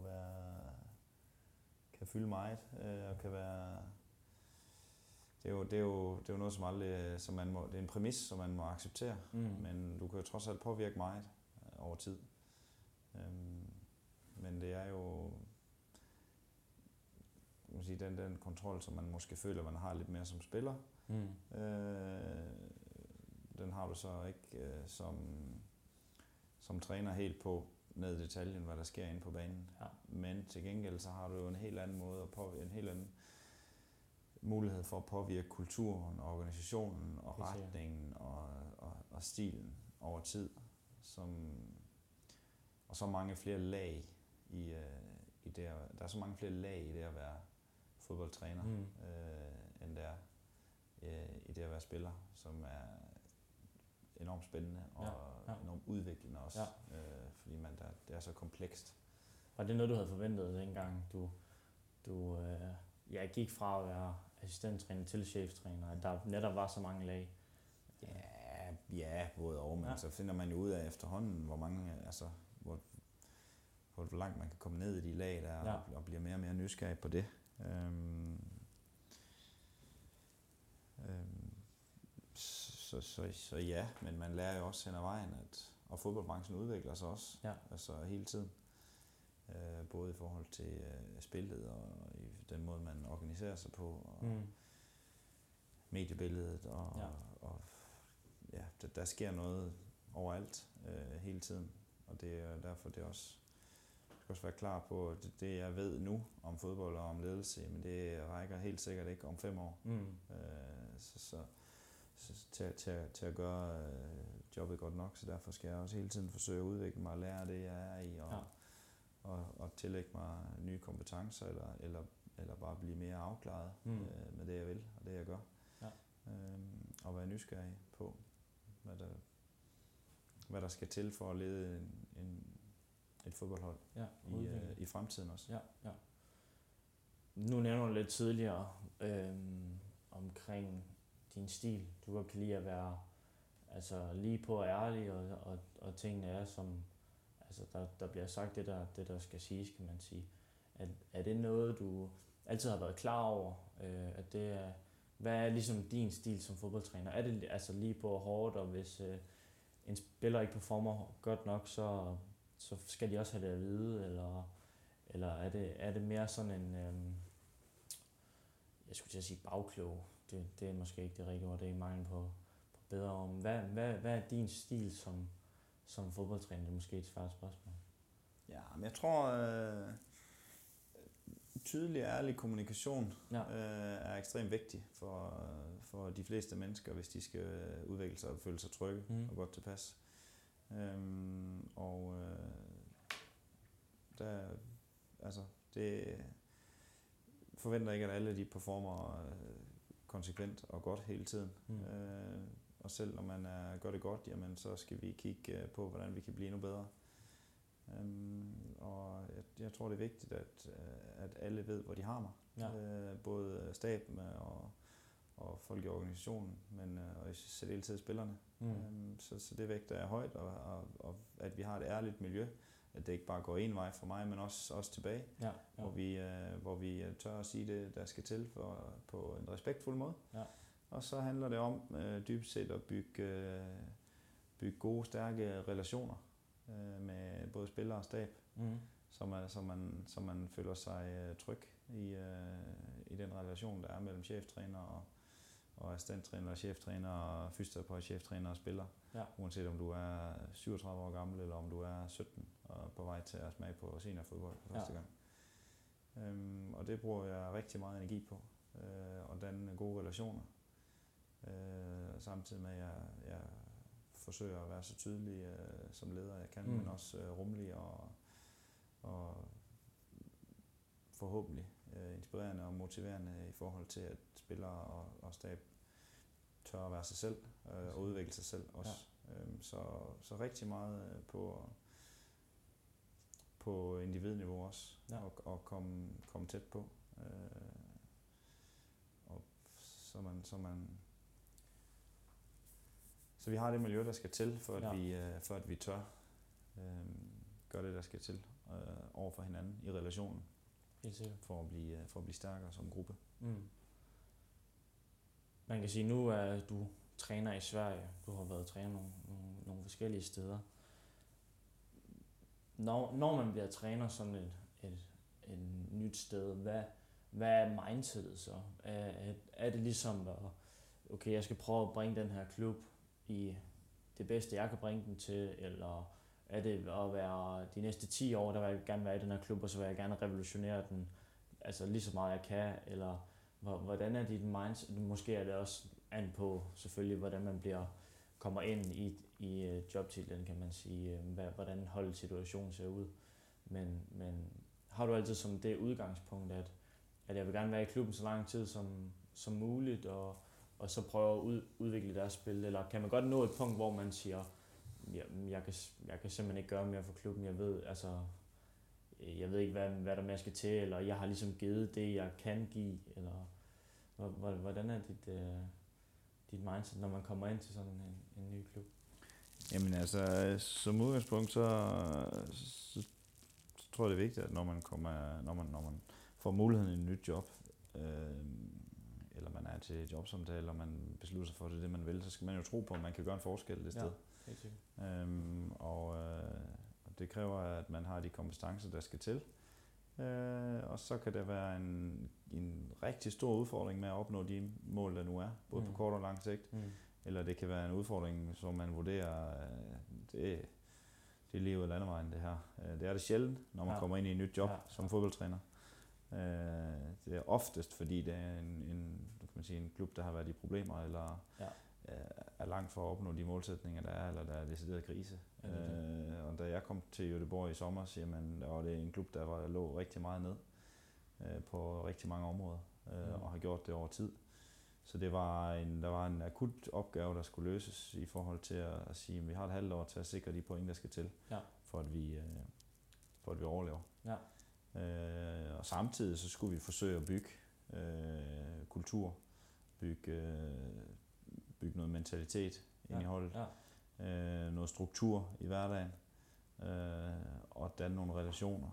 kan fylde meget, og kan være. Det er jo noget, som aldrig, det er en præmis, som man må acceptere, men du kan jo trods alt påvirke meget over tid. Men det er jo, kan man sige, den kontrol, som man måske føler, man har lidt mere som spiller. Den har du så ikke som træner helt på ned i detaljen, hvad der sker inde på banen. Men til gengæld så har du jo en helt anden måde en helt anden mulighed for at påvirke kulturen og organisationen og retningen og stilen over tid, og så mange flere lag i det. Der er så mange flere lag i det at være fodboldtræner, end der i det at være spiller, som er enormt spændende og enormt udviklende også, fordi det er så komplekst. Var det noget, du havde forventet dengang du gik fra at være assistenttræner til cheftræner, at der netop var så mange lag? Ja, både og, men så finder man jo ud af efterhånden, hvor mange, altså hvor langt man kan komme ned i de lag der, og bliver mere og mere nysgerrig på det. Så ja, men man lærer jo også hen ad vejen, og fodboldbranchen udvikler sig også, altså hele tiden. Både i forhold til spillet og i den måde, man organiserer sig på, og mediebilledet, og der sker noget overalt hele tiden. Og det er derfor, det også skal også være klar på, at det jeg ved nu om fodbold og om ledelse, men det rækker helt sikkert ikke om 5 år. Så til at gøre jobbet godt nok, så derfor skal jeg også hele tiden forsøge at udvikle mig og lære det, jeg er i, og tillægge mig nye kompetencer, eller bare blive mere afklaret med det, jeg vil, og det, jeg gør. Og være nysgerrig på, hvad der skal til for at lede et fodboldhold i fremtiden også. Nu nævner du lidt tidligere omkring din stil. Du godt kan lide at være altså lige på og ærlig, og tingene er som altså der bliver sagt det der skal siges, kan man sige. Er det noget, du altid har været klar over, at det hvad er ligesom din stil som fodboldtræner? Er det altså lige på hårdt, og hvis en spiller ikke performer godt nok, så skal de også have det at vide, eller er det mere sådan en, jeg skulle til at sige bagklog, det er måske ikke det rigtige ord, det er mangel på bedre om. Hvad er din stil som fodboldtræner? Det er måske et svært spørgsmål. Ja, men jeg tror, tydelig og ærlig kommunikation er ekstremt vigtig for de fleste mennesker, hvis de skal udvikle sig og føle sig trygge og godt tilpas. Det forventer ikke, at alle de performer konsekvent og godt hele tiden. Og selv når man gør det godt, jamen, så skal vi kigge på, hvordan vi kan blive endnu bedre. Og jeg tror, det er vigtigt, at alle ved, hvor de har mig. Ja. Både staben og folk i organisationen, men og i særdeleshed spillerne. Så det vægter jeg højt, og at vi har et ærligt miljø. At det ikke bare går en vej for mig, men også tilbage. Ja. Hvor vi tør at sige det, der skal til på en respektfuld måde. Ja. Og så handler det om dybest set at bygge gode, stærke relationer med både spillere og stab, så man føler sig tryg i den relation, der er mellem cheftræner og assistenttræner og cheftræner og fysioterapeut, cheftræner og spiller. Ja. Uanset om du er 37 år gammel, eller om du er 17 og på vej til at smage på seniorfodbold for første gang. Og det bruger jeg rigtig meget energi på, og danne gode relationer. Samtidig med, at jeg forsøger at være så tydelig som leder jeg kan, men også rummelig og forhåbentlig inspirerende og motiverende i forhold til, at spillere og stab tør at være sig selv og udvikle sig selv også. Ja. Så rigtig meget på individniveau også, og komme tæt på. Og så vi har det miljø, der skal til, for at vi tør gøre det, der skal til over for hinanden i relationen. For at blive stærkere som gruppe. Man kan sige, nu er du træner i Sverige. Du har været træner nogle forskellige steder. Når man bliver træner sådan et nyt sted, hvad er mindsetet så? Er det ligesom, okay, jeg skal prøve at bringe den her klub i det bedste, jeg kan bringe den til, eller er det at være de næste 10 år, der vil jeg gerne være i den her klub, og så vil jeg gerne revolutionere den, altså lige så meget jeg kan, eller hvordan er dit mindset? Måske er det også an på selvfølgelig, hvordan man kommer ind i jobtitlen, kan man sige, hvordan holdets situation ser ud. Men har du altid som det udgangspunkt, at jeg vil gerne være i klubben så lang tid som muligt, og så prøve at udvikle deres spil, eller kan man godt nå et punkt, hvor man siger, jeg kan simpelthen ikke gøre mere for klubben, jeg ved ikke, hvad der mere skal til, eller jeg har ligesom givet det, jeg kan give, eller hvordan er dit mindset, når man kommer ind til sådan en ny klub? Jamen altså, som udgangspunkt, så tror jeg, det er vigtigt, at når man får muligheden i et nyt job, eller man er til jobsamtale, og man beslutter sig for det man vil, så skal man jo tro på, at man kan gøre en forskel det sted. Og det kræver, at man har de kompetencer, der skal til. Og så kan det være en rigtig stor udfordring med at opnå de mål, der nu er, både på kort og lang sigt. Eller det kan være en udfordring, som man vurderer, det er livet af landevejen, det her. Det er det sjældent, når man kommer ind i et nyt job som fodboldtræner. Det er oftest, fordi det er en klub, der har været i problemer, eller er langt for at opnå de målsætninger, der er, eller der er decideret krise. Og da jeg kom til Göteborg i sommer, var det en klub, der lå rigtig meget ned på rigtig mange områder, og har gjort det over tid. Så der var en akut opgave, der skulle løses i forhold til at sige, at vi har et halvt år til at sikre de point, der skal til, for at vi overlever. Ja. Og samtidig så skulle vi forsøge at bygge kultur, bygge noget mentalitet ind i holdet, noget struktur i hverdagen, og danne nogle relationer,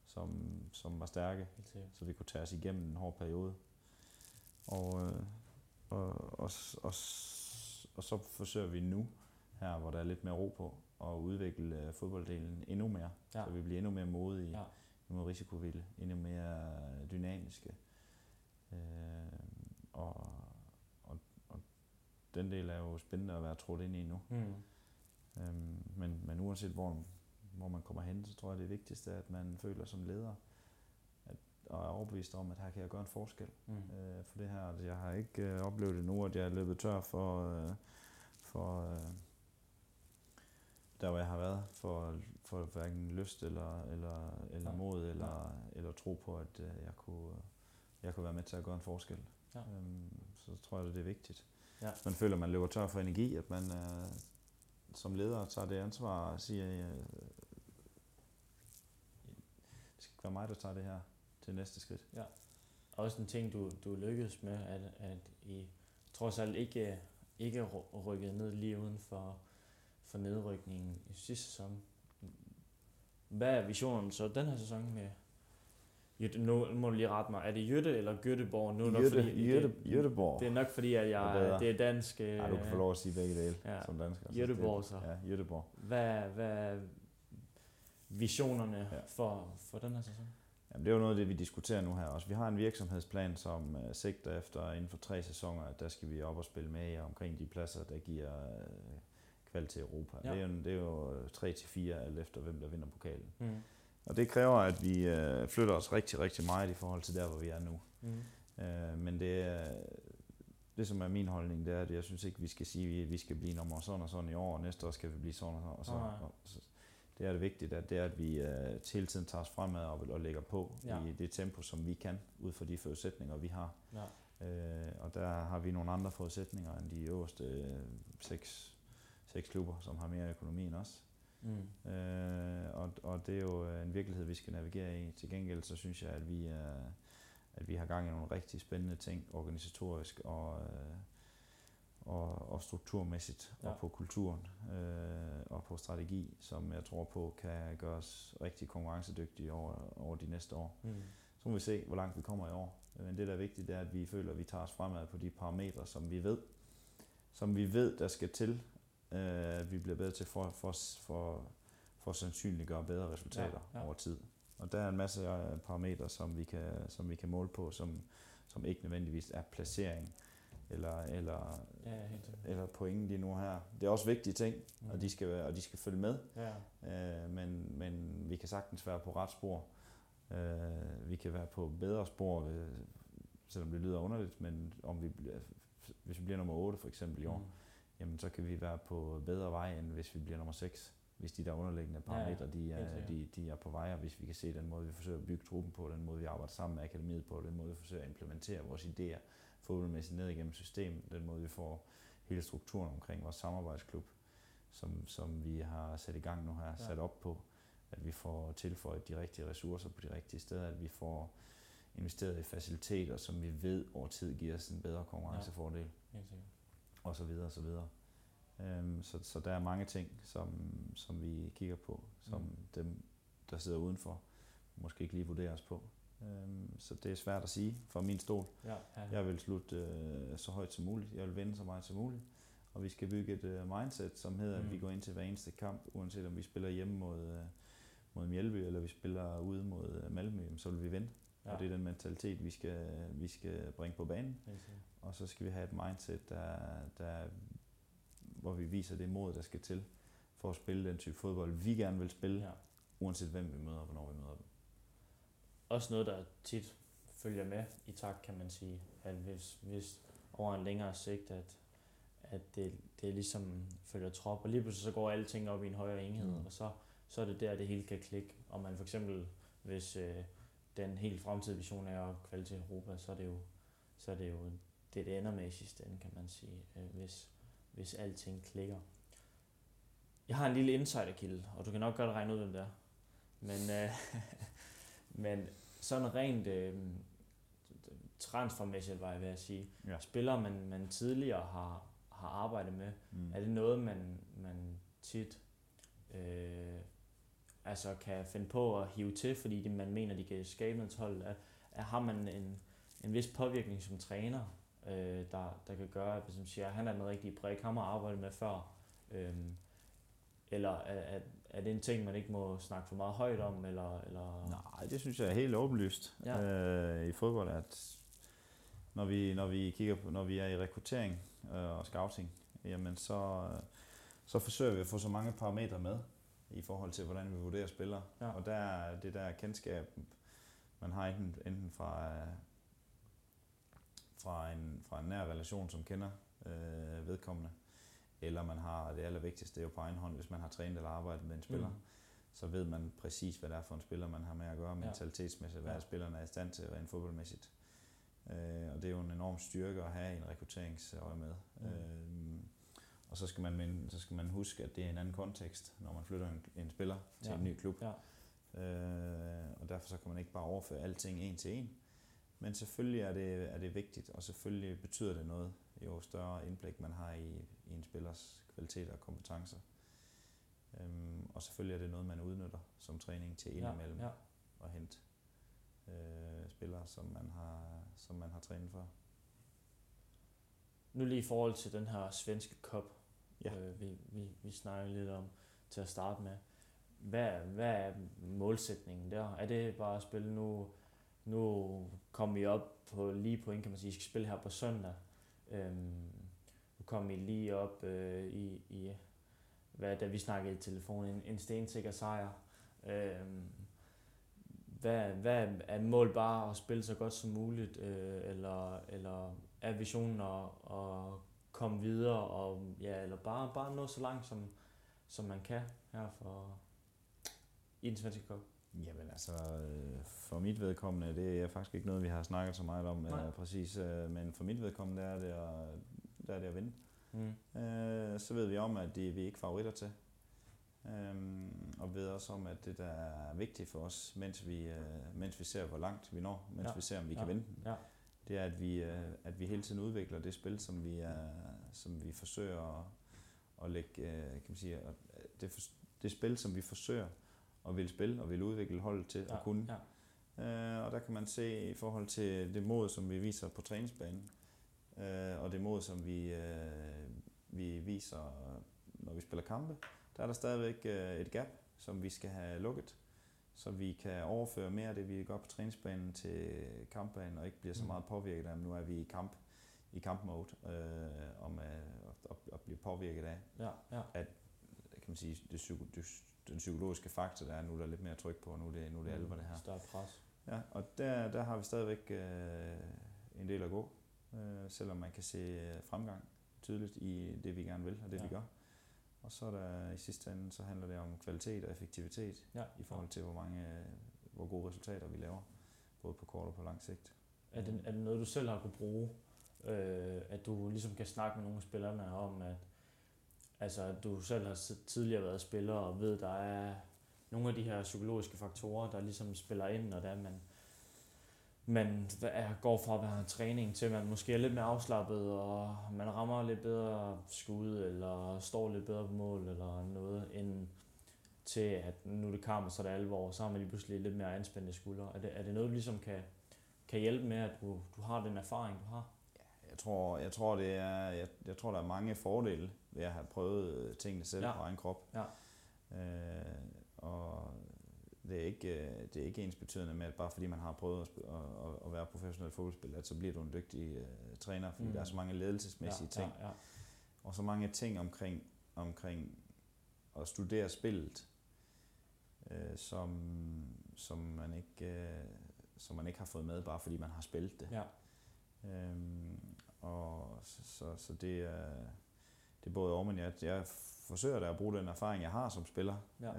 som var stærke, så vi kunne tage os igennem en hård periode. Og og så forsøger vi nu, her hvor der er lidt mere ro på, at udvikle fodbolddelen endnu mere. Ja. Så vi bliver endnu mere modige, endnu mere risikovilde, endnu mere dynamiske. Og den del er jo spændende at være trådt ind i nu. Men uanset hvor man kommer hen, så tror jeg det vigtigste er, at man føler som leder, og er overbevist om, at her kan jeg gøre en forskel for det her. Jeg har ikke oplevet det nu, at jeg er løbet tør for der hvor jeg har været, for hverken lyst eller mod eller tro på, at jeg kunne være med til at gøre en forskel. Ja. Så tror jeg, det er vigtigt. Ja. Man føler, at man løber tør for energi, at man som leder tager det ansvar og siger, det skal være mig, der tager det her til næste skridt. Ja. Også en ting, du lykkedes med, at I trods alt ikke rykket ned lige uden for nedrykningen i sidste sæson. Hvad er visionen så den her sæson med? Nu må du lige rette mig. Er det Jytte eller Göteborg? Göteborg. Det er nok fordi, at det er dansk. Du kan få lov at sige begge dele som dansker. Göteborg så. Ja, Göteborg. Hvad er visionerne for den her sæson? Jamen, det er jo noget af det, vi diskuterer nu her også. Vi har en virksomhedsplan, som sigter efter inden for 3 sæsoner, at der skal vi op og spille med omkring de pladser, der giver kval til Europa. Ja. Det er jo 3-4, alt efter hvem der vinder pokalen. Og det kræver, at vi flytter os rigtig, rigtig meget i forhold til der, hvor vi er nu. Men det som er min holdning, det er, at jeg synes ikke, vi skal sige, at vi skal blive nummer sådan og sådan i år, og næste år skal vi blive sådan og sådan. Det er det vigtigt, at vi hele tiden tager os fremad og lægger på i det tempo, som vi kan, ud fra de forudsætninger, vi har. Ja. Og der har vi nogle andre forudsætninger end de øverste 6 klubber, som har mere økonomi end os. Og det er jo en virkelighed, vi skal navigere i. Til gengæld så synes jeg, at vi har gang i nogle rigtig spændende ting, organisatorisk og strukturmæssigt, og på kulturen og på strategi, som jeg tror på kan gøre os rigtig konkurrencedygtige over de næste år. Så må vi se, hvor langt vi kommer i år. Men det, der er vigtigt, det er, at vi føler, at vi tager os fremad på de parametre, som vi ved, der skal til. Vi bliver bedre til for at sandsynliggøre bedre resultater over tid. Og der er en masse parametre, som vi kan måle på, som ikke nødvendigvis er placering eller pointen lige nu her. Det er også vigtige ting, og de skal følge med. Ja. Men vi kan sagtens være på ret spor. Vi kan være på bedre spor, selvom det lyder underligt, men hvis vi bliver nummer 8 for eksempel i år, jamen så kan vi være på bedre vej, end hvis vi bliver nummer 6. Hvis de der underliggende parametre, de er på vej, og hvis vi kan se den måde, vi forsøger at bygge truppen på, den måde, vi arbejder sammen med akademiet på, den måde, vi forsøger at implementere vores idéer fodboldmæssigt ned igennem systemet, den måde, vi får hele strukturen omkring vores samarbejdsklub, som vi har sat i gang nu her, sat op på, at vi får tilføjet de rigtige ressourcer på de rigtige steder, at vi får investeret i faciliteter, som vi ved over tid giver os en bedre konkurrencefordel. Og så videre, og så videre. Så der er mange ting, som vi kigger på, som dem, der sidder udenfor, måske ikke lige vurderer os på. Så det er svært at sige fra min stol. Jeg vil slutte så højt som muligt. Jeg vil vinde så meget som muligt. Og vi skal bygge et mindset, som hedder, at vi går ind til hver eneste kamp, uanset om vi spiller hjemme mod Mjællby, eller vi spiller ude mod Malmø, så vil vi vinde. Ja. Og det er den mentalitet, vi skal bringe på banen. Og så skal vi have et mindset, hvor vi viser det mod, der skal til for at spille den type fodbold, vi gerne vil spille, uanset hvem vi møder og hvornår vi møder dem. Også noget, der tit følger med i takt, kan man sige, at hvis over en længere sigt, at det ligesom følger trop, og lige pludselig så går alting op i en højere enhed, og så er det der, det hele kan klikke. Og man for eksempel, hvis den helt fremtidige vision er at kvalde til Europa, så er det jo det ender med i sidste ende, kan man sige, hvis alting klikker. Jeg har en lille insiderkilde, og du kan nok godt regne ud, hvem det er. Men sådan rent transfermæssigt, var jeg ved at sige, spillere man tidligere har arbejdet med, er det noget, man tit altså kan finde på at hive til, fordi man mener, de kan skabe noget hold? Har man en vis påvirkning som træner der kan gøre, at hvis man siger, at han er den rigtige brik, ham har arbejdet med før, eller er det en ting, man ikke må snakke for meget højt om? Eller? Nej, det synes jeg er helt åbenlyst i fodbold, at når vi kigger på, når vi er i rekruttering og scouting, jamen så forsøger vi at få så mange parametre med i forhold til, hvordan vi vurderer spillere. Ja. Og der er det der kendskab, man har enten fra en nær relation, som kender vedkommende, eller man har det allervigtigste, det er jo på egen hånd, hvis man har trænet eller arbejdet med en spiller, så ved man præcis, hvad det er for en spiller, man har med at gøre mentalitetsmæssigt, hvad spillerne er i stand til rent fodboldmæssigt. Og det er jo en enorm styrke at have en rekrutteringsøje med. Og så skal man huske, at det er en anden kontekst, når man flytter en spiller til en ny klub. Ja. Og derfor så kan man ikke bare overføre alting en til en. Men selvfølgelig er det vigtigt, og selvfølgelig betyder det noget, jo større indblik man har i en spillers kvaliteter og kompetencer. Og selvfølgelig er det noget, man udnytter som træning til indimellem at hente spillere, som man har trænet for. Nu lige i forhold til den her svenske cup, vi snakker lidt om til at starte med. Hvad er målsætningen der? Er det bare at spille nu kommer vi op på lige point, kan man sige. I skal spille her på søndag. Nu kommer I lige op i da vi snakkede i telefonen, en stensikker sejr. Hvad er mål bare at spille så godt som muligt, eller er visionen at komme videre, og eller bare nå så langt som man kan her i den svenske cup? Jamen altså, for mit vedkommende, det er faktisk ikke noget, vi har snakket så meget om præcis, men for mit vedkommende, der er det at vinde. Så ved vi om, at vi ikke er favoritter til. Og ved også om, at det der er vigtigt for os, mens vi ser, hvor langt vi når, mens vi ser, om vi kan vinde den, det er, at vi hele tiden udvikler det spil, som vi forsøger at lægge, kan man sige, det spil, som vi forsøger at vil spille og vil udvikle holdet til at kunne. Og der kan man se i forhold til det mod, som vi viser på træningsbanen, og det mod, som vi viser, når vi spiller kampe, der er der stadigvæk et gap, som vi skal have lukket, så vi kan overføre mere af det, vi gør på træningsbanen til kampbanen, og ikke bliver så meget påvirket af, nu er vi i kampmode, om at blive påvirket af, at kan man sige, den psykologiske faktor, der er nu, der er lidt mere tryk på, og nu er det alvor det her. Større pres. Ja, og der har vi stadigvæk en del at gå, selvom man kan se fremgang tydeligt i det, vi gerne vil, og det vi gør. Og så er der i sidste ende, så handler det om kvalitet og effektivitet i forhold til, hvor gode resultater vi laver, både på kort og på lang sigt. Er det noget, du selv har kunne bruge, at du ligesom kan snakke med nogle af spillerne om, at du selv har tidligere været spiller og ved, der er nogle af de her psykologiske faktorer, der ligesom spiller ind, og man går fra at være en træning til, man måske er lidt mere afslappet, og man rammer lidt bedre skud, eller står lidt bedre på mål, eller noget, end til, at nu er det kamp, så er det alvor, så har man lige pludselig lidt mere anspændte skuldre. Er det noget, du ligesom kan hjælpe med, at du har den erfaring, du har? Jeg tror, der er mange fordele ved at have prøvet tingene selv på egen krop. Ja. Og det er ikke ensbetydende med, at bare fordi man har prøvet at være professionel fodboldspiller, at så bliver du en dygtig træner, fordi der er så mange ledelsesmæssige ting. Og så mange ting omkring at studere spillet, som man ikke har fået med, bare fordi man har spillet det. Ja. Og så det er både over, men jeg forsøger da at bruge den erfaring, jeg har som spiller,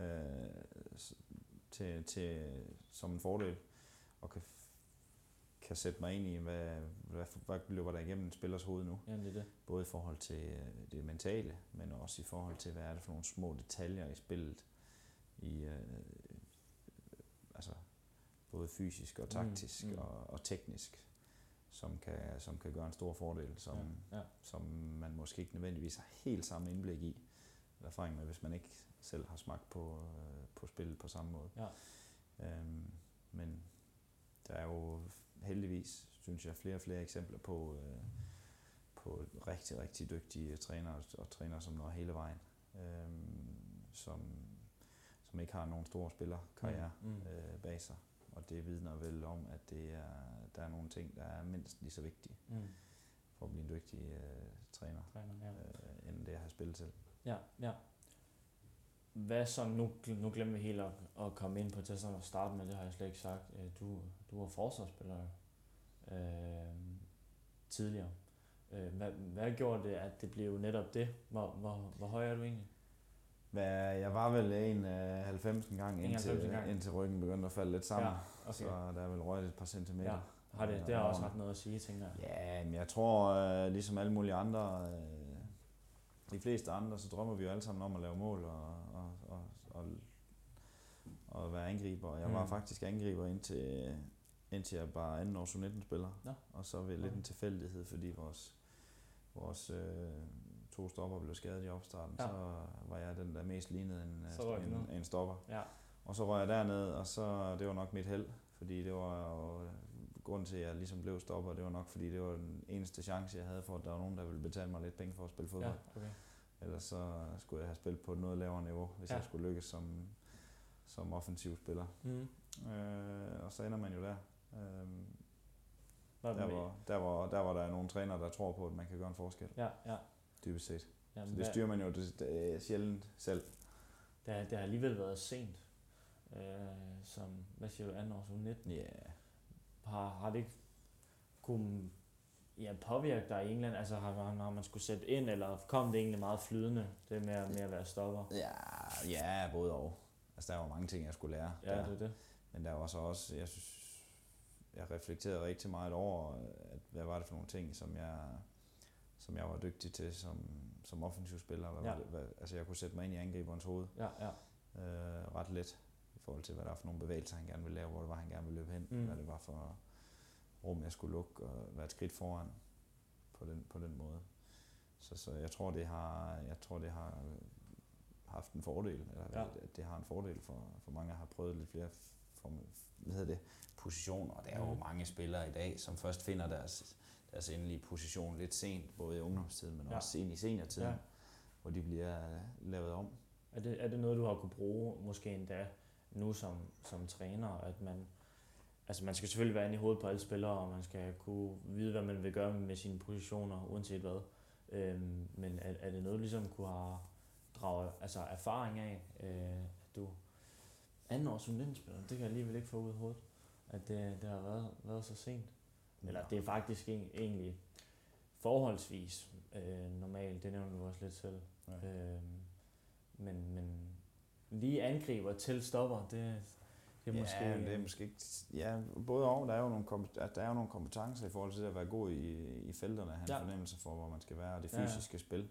som en fordel, og kan sætte mig ind i, hvad løber der igennem en spillers hoved nu. Ja, det. Både i forhold til det mentale, men også i forhold til, hvad er det for nogle små detaljer i spillet, altså både fysisk og taktisk og teknisk, som kan gøre en stor fordel, som man måske ikke nødvendigvis har helt samme indblik i, eller erfaring med, hvis man ikke selv har smagt på spillet på samme måde. Ja. Men der er jo heldigvis, synes jeg, flere og flere eksempler på på rigtig, rigtig dygtige trænere og trænere, som når hele vejen, som ikke har nogen store spillerkarriere bag sig. Og det vidner vel om, at der er nogle ting, der er mindst lige så vigtige for at blive en dygtig træner, end det at have spillet selv. Ja, ja. Hvad så, nu glemmer vi helt at komme ind på til sådan at starte med, det har jeg slet ikke sagt. Du var forsvarsspiller tidligere. Hvad gjorde det, at det blev netop det? Hvor høj er du egentlig? Jeg var vel 1,90 gang, indtil ryggen begyndte at falde lidt sammen. Ja, okay. Så der er vel røget et par centimeter. Ja. Det har også ret noget at sige, tænker jeg. Ja, men jeg tror, ligesom alle mulige andre, de fleste andre, så drømmer vi jo alle sammen om at lave mål og være angriber. Jeg var faktisk angriber indtil jeg bare anden års U19-spiller. Ja. Og så ved lidt en tilfældighed, fordi vores 2 stopper blev skadet i opstarten, så var jeg den, der mest lignede en stopper. Ja. Og så røg jeg derned, og så det var nok mit held, fordi det var jo grunden til, at jeg ligesom blev stopper. Det var nok, fordi det var den eneste chance, jeg havde for, at der var nogen, der ville betale mig lidt penge for at spille fodbold. Ja, okay. Ellers så skulle jeg have spillet på et noget lavere niveau, hvis jeg skulle lykkes som offensiv spiller. Og så ender man jo der. Der var der nogle trænere, der tror på, at man kan gøre en forskel. Ja. Dybest set. Jamen, så det styrer man jo det sjældent selv. Det har alligevel været sent. Hvad siger du, anden års U19? Ja. Har det ikke kunnet påvirke dig i England? Altså har man skulle sætte ind, eller kom det egentlig meget flydende, det med at være stopper? Ja, både og. Altså der var mange ting, jeg skulle lære. Ja, det er det. Men der var så også, jeg reflekterede rigtig meget over, at hvad var det for nogle ting, som jeg var dygtig til som offensiv spiller. Altså jeg kunne sætte mig ind i angriberens hoved ret let i forhold til, hvad der var for nogle bevægelser, han gerne ville lave, hvor det var, han gerne ville løbe hen, hvad det var for rum, jeg skulle lukke og være et skridt foran på den måde. Så jeg tror, det har haft en fordel, eller at det har en fordel for mange, der har prøvet lidt flere positioner. Og der er jo mange spillere i dag, som først finder deres endelige position lidt sent, både i ungdomstiden, men også sent i seniortiden, hvor de bliver lavet om. Er det noget, du har kunne bruge måske endda nu som træner, at man skal selvfølgelig være inde i hovedet på alle spillere, og man skal kunne vide, hvad man vil gøre med sine positioner, uanset hvad. Men er det noget, du ligesom kunne have draget erfaring af, at du anden års U19-spiller, det kan jeg alligevel ikke få ud af hovedet, at det har været så sent. Eller det er faktisk egentlig forholdsvis normalt, det nævner du også lidt selv. Ja. Men lige angriber til stopper, det er måske... Ja, det er måske ikke... Ja, både og. Der er jo nogle kompetencer i forhold til at være god i felterne, have en fornemmelse for, hvor man skal være, og det fysiske spil.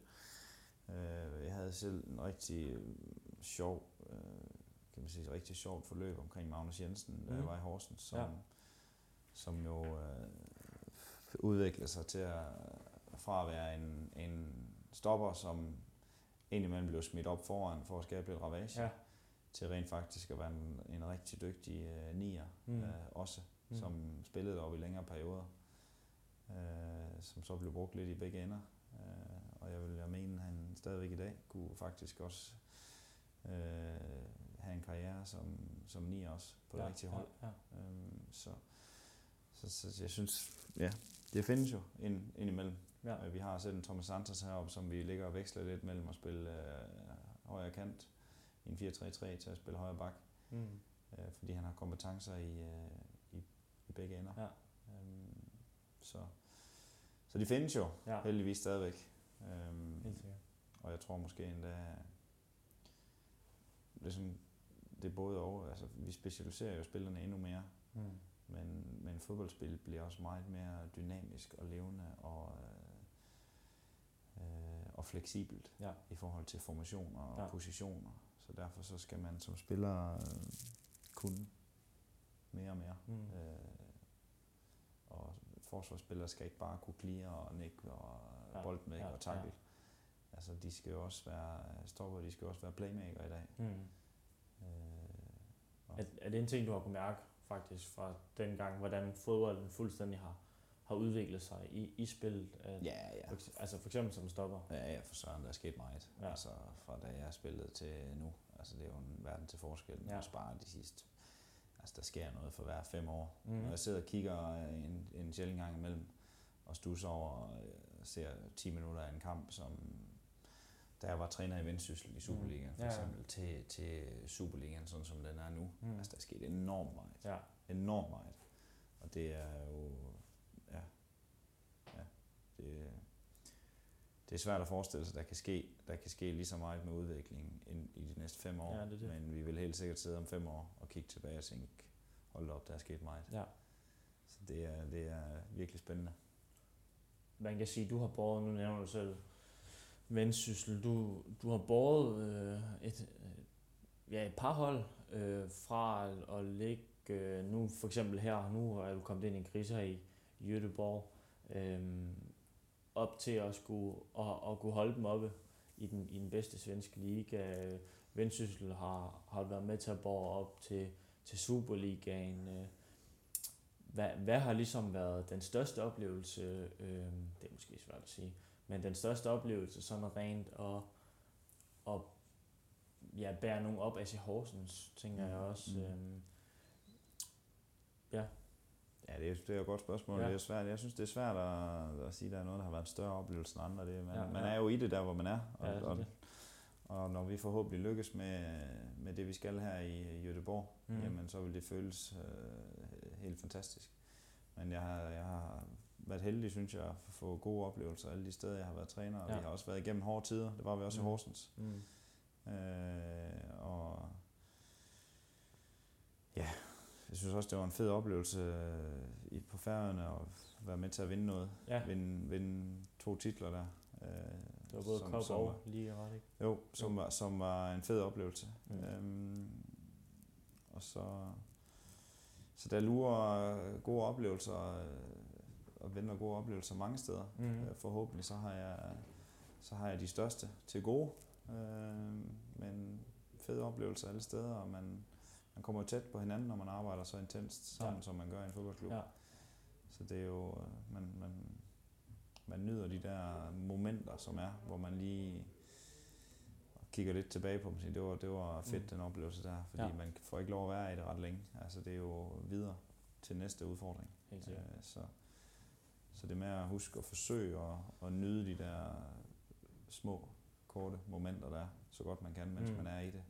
Jeg havde selv en rigtig sjov, rigtig sjovt forløb omkring Magnus Jensen, da jeg var i Horsens, som jo udviklede sig til fra at være en stopper, som indimellem blev smidt op foran for at skabe lidt ravage, til rent faktisk at være en rigtig dygtig nier også, som spillede op i længere perioder, som så blev brugt lidt i begge ender. Og jeg vil mene, at han stadigvæk i dag kunne faktisk også have en karriere som nier også på det rigtige hold. Så jeg synes, det findes jo indimellem. Ja. Vi har selv en Thomas Santos heroppe, som vi ligger og veksler lidt mellem at spille højre kant i en 4-3-3 til at spille højre bak. Fordi han har kompetencer i begge ender. Ja. Så de findes jo heldigvis stadigvæk. Og jeg tror måske endda, det er både og. Altså, vi specialiserer jo spillerne endnu mere. Men fodboldspil bliver også meget mere dynamisk og levende og fleksibelt i forhold til formationer og positioner. Så derfor så skal man som spiller kunne mere og mere. Og forsvarsspillere skal ikke bare kunne clear og nikke og bolden væk og tackle. Altså de skal jo også være stopper, de skal også være playmaker i dag. Er det en ting, du har kunnet mærke faktisk fra den gang, hvordan fodbolden fuldstændig har har udviklet sig i spillet? Ja. Altså for eksempel som stopper? Ja, for søren, der er sket meget. Ja. Altså fra da jeg spillede til nu. Altså det er jo en verden til forskel. Ja. Også bare de sidste. Altså der sker noget for hver 5 år. Når jeg sidder og kigger en sjældent gang imellem og stusser over og ser 10 minutter af en kamp, som da jeg var træner i Vendsyssel i Superligaen for eksempel, til Superligaen, sådan som den er nu. Altså der er sket enormt meget. Ja. Enormt meget. Og det er jo, det er svært at forestille sig, der kan ske lige så meget med udviklingen i de næste 5 år. Ja, det. Men vi vil helt sikkert sidde om 5 år og kigge tilbage og tænke, hold op, der er sket meget. Ja. Så det er virkelig spændende. Man kan sige, du har båret, nu nævner du selv Vendsyssel, du har båret et par hold fra at ligge nu for eksempel her, nu er du kommet ind i en krise her i Göteborg, op til at kunne holde dem oppe i den bedste svenske liga. Vendsyssel har været med til at båre op til Superligaen. Hvad har ligesom været den største oplevelse, det er måske svært at sige, men den største oplevelse sådan rent at bære nogen op af sig Horsens, tænker jeg også. Ja, det er et godt spørgsmål. Ja. Det er svært. Jeg synes, det er svært at sige, at der er noget, der har været en større oplevelse end andre. Man er jo i det der, hvor man er. Og når vi forhåbentlig lykkes med det, vi skal her i Göteborg, jamen, så vil det føles helt fantastisk. Men jeg har været heldig, synes jeg, at få gode oplevelser alle de steder, jeg har været træner. Og vi har også været igennem hårde tider. Det var vi også i Horsens. Og ja, jeg synes også, det var en fed oplevelse på Færøerne at være med til at vinde noget. Ja. Vinde 2 titler der. Det var både cup og liga, ret ikke? Jo, som var en fed oplevelse. Og så der lurer gode oplevelser og venter gode oplevelser mange steder. Forhåbentlig så har jeg de største til gode. Men fede oplevelser alle steder, og man kommer tæt på hinanden, når man arbejder så intenst sammen, som man gør i en fodboldklub. Ja. Så det er jo, man nyder de der momenter, som er, hvor man lige kigger lidt tilbage på dem og siger, det var fedt, den oplevelse der, fordi man får ikke lov at være i det ret længe. Altså det er jo videre til næste udfordring. Så det med at huske at forsøge at nyde de der små, korte momenter der, så godt man kan, mens man er i det.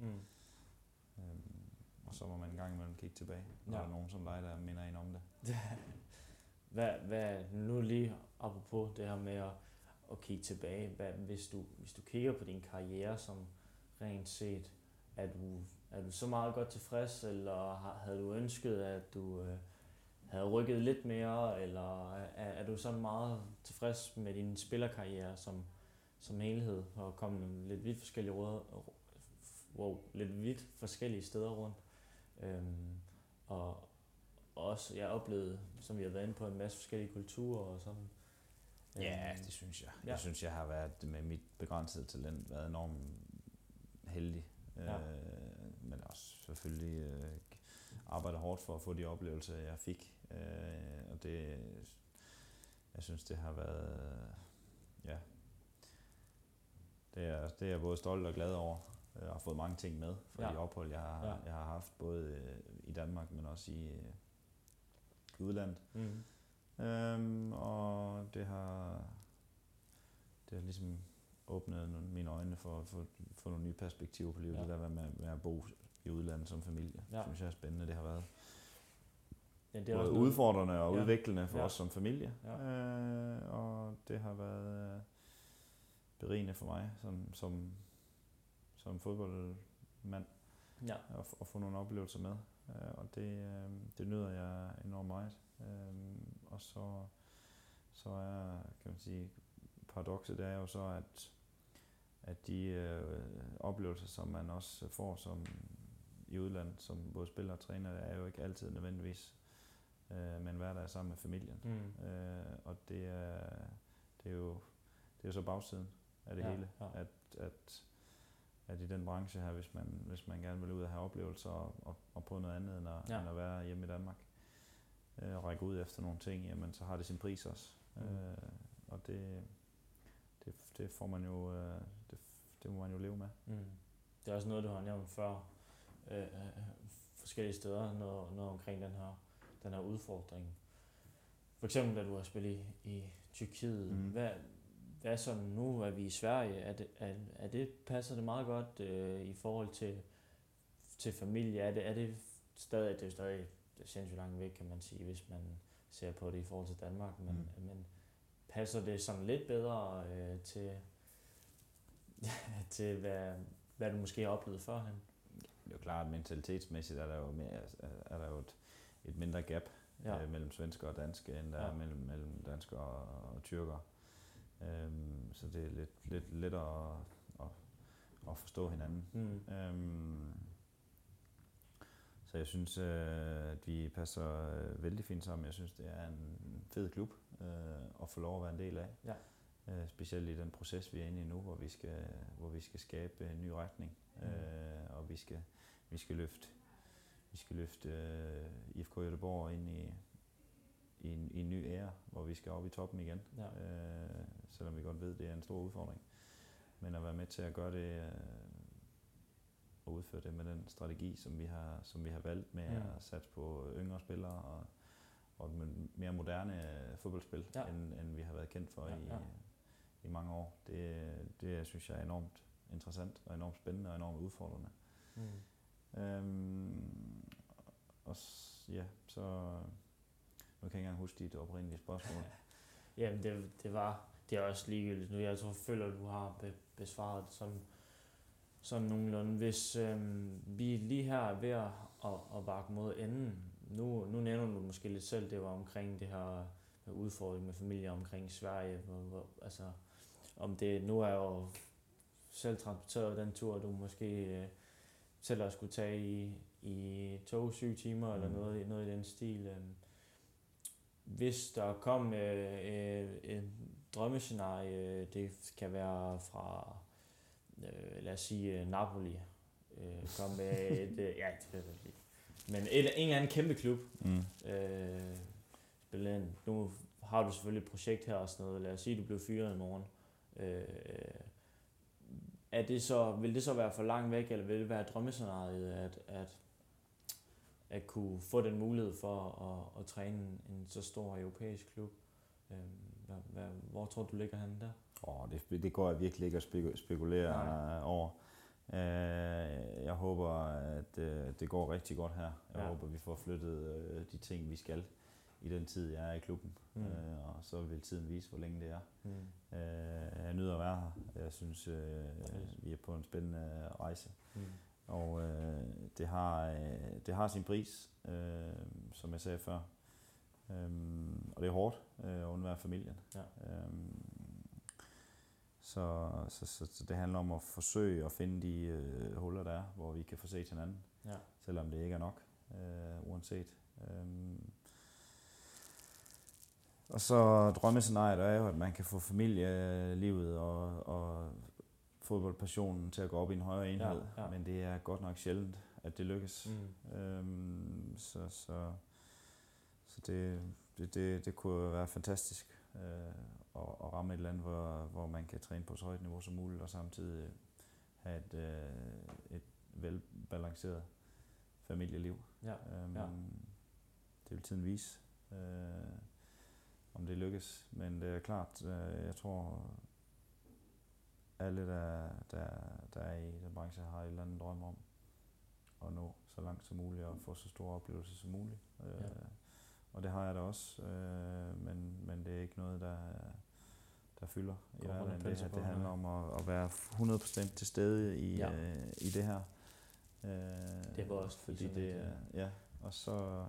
Og så må man en gang imellem kigge tilbage, når der er nogen som dig, der minder en om det. Hvad nu lige apropos det her med at kigge tilbage, hvis du kigger på din karriere som rent set, er du så meget godt tilfreds, eller havde du ønsket, at du havde rykket lidt mere, eller er du så meget tilfreds med din spillerkarriere som helhed, og komme lidt vidt forskellige steder rundt? Og også, jeg oplevede, som vi har været inde på, en masse forskellige kulturer og sådan. Ja, det synes jeg. Jeg synes, jeg har været med mit begrænsede talent været enormt heldig. Men også selvfølgelig arbejdet hårdt for at få de oplevelser, jeg fik. Og det, jeg synes, det har været, det er jeg både stolt og glad over. Jeg har fået mange ting med fra de ophold, jeg har haft, både i Danmark, men også i udlandet. Og det har ligesom åbnet mine øjne for nogle nye perspektiver på livet. Det der med at bo i udlandet som familie, synes jeg er spændende. Det har været både udfordrende og udviklende for os som familie. Og det har været berigende for mig som fodboldmand at få nogle oplevelser med. Og det nyder jeg enormt meget. Og så er, kan man sige, paradokset, det er jo så, at de oplevelser, som man også får som i udlandet, som både spiller og træner, er jo ikke altid nødvendigvis men hverdag sammen med familien. Og det er jo så bagsiden af det hele, at i den branche her, hvis man gerne vil ud og have oplevelser og prøve noget andet end at være hjemme i Danmark, række ud efter nogle ting, jamen så har det sin pris også. Og det får man jo, det må man jo leve med. Det er også noget, du har nævnt før, forskellige steder, noget omkring den her udfordring. For eksempel, da du har spillet i Tyrkiet, hvad så nu, er vi i Sverige? Passer det meget godt i forhold til familie? Er det stadig, det er stadig sindssygt langt væk, kan man sige, hvis man ser på det i forhold til Danmark, men passer det sådan lidt bedre til hvad du måske har oplevet førhen? Det er jo klart, at mentalitetsmæssigt er der jo et mindre gap mellem svensker og danske, end der er mellem danskere og tyrkere. Så det er lidt lettere at forstå hinanden. Så jeg synes, at vi passer vældig fint sammen. Jeg synes, det er en fed klub at få lov at være en del af. Ja. Specielt i den proces, vi er inde i nu, hvor vi skal skabe en ny retning. Og vi skal løfte IFK Göteborg ind i en ny æra, hvor vi skal op i toppen igen. Ja. Selvom vi godt ved, det er en stor udfordring. Men at være med til at gøre det og udføre det med den strategi, som vi har valgt med at satse på yngre spillere og mere moderne fodboldspil, end vi har været kendt for i mange år. Det synes jeg er enormt interessant og enormt spændende og enormt udfordrende. Så nu kan jeg ikke engang huske dit oprindelige spørgsmål. Jamen det er også ligegyldigt nu. Jeg føler, at du har besvaret det sådan nogenlunde. Hvis vi lige her er ved at bakke mod enden, nu nævner du måske lidt selv, det var omkring det her med udfordring med familier omkring Sverige, altså om det nu er jo selv transporteret den tur, du måske selv har skulle tage i tog 7 timer eller noget i den stil. Hvis der kom et drømmescenarie, det kan være fra, lad os sige, Napoli, kom med et, det ved jeg ikke, men en anden kæmpe klub, spille ind. Nu har du selvfølgelig et projekt her og sådan noget, lad os sige, du blev fyret i morgen. Vil det så være for langt væk, eller vil det være drømmescenariet, at kunne få den mulighed for at træne en så stor europæisk klub? Hvor tror du ligger han der? Det går jeg virkelig ikke at spekulere over. Jeg håber, at det går rigtig godt her. Jeg håber, vi får flyttet de ting, vi skal i den tid, jeg er i klubben. Og så vil tiden vise, hvor længe det er. Jeg nyder at være her. Jeg synes, vi er på en spændende rejse. Og det har sin pris, som jeg sagde før. Og det er hårdt at undvære familien. Ja. Så det handler om at forsøge at finde de huller, der er, hvor vi kan få set hinanden. Ja. Selvom det ikke er nok, uanset. Og så drømmescenariet er jo, at man kan få familielivet og fodboldpassionen til at gå op i en højere enhed. Ja. Men det er godt nok sjældent, at det lykkes. Så det kunne være fantastisk at ramme et eller andet, hvor man kan træne på så højt niveau som muligt, og samtidig have et velbalanceret familieliv. Ja. Det vil tiden vise, om det lykkes. Men det er klart, jeg tror, alle, der er i den branche, har et eller andet drøm om at nå så langt som muligt og få så store oplevelser som muligt. Og det har jeg da også, men det er ikke noget, der fylder i hverdagen. Det handler om at være 100% til stede i det her. Det var også fordi det ja, og så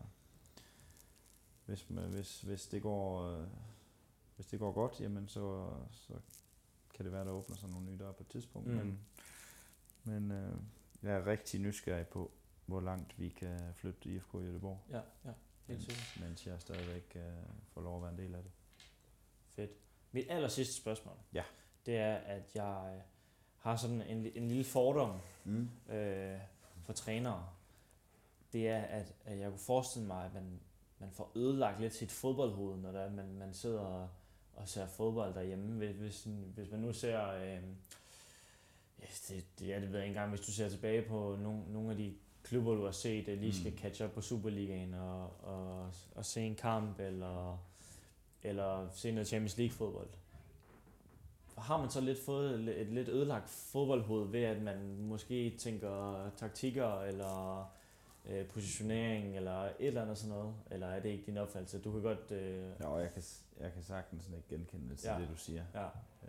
hvis det går godt, jamen så kan det være, der åbner sig nogle nye døre på et tidspunkt. Men jeg er rigtig nysgerrig på, hvor langt vi kan flytte IFK Göteborg. Ja, helt sikkert. Mens jeg stadigvæk får lov at være en del af det. Fedt. Mit aller sidste spørgsmål, det er, at jeg har sådan en lille fordom for trænere. Det er, at jeg kunne forestille mig, at man får ødelagt lidt sit fodboldhoved, når der, man sidder og ser fodbold derhjemme. Hvis man nu ser, det ved jeg ikke engang, hvis du ser tilbage på nogle af de klubber, du har set, der lige skal catch up på Superligaen og se en kamp, eller se noget Champions League fodbold. Har man så lidt fået et lidt ødelagt fodboldhoved ved, at man måske tænker taktikker, eller positionering, eller et eller andet sådan noget? Eller er det ikke din opfattelse? Du kan godt... Jo, jeg kan sagtens ikke genkende det til det, du siger. Ja.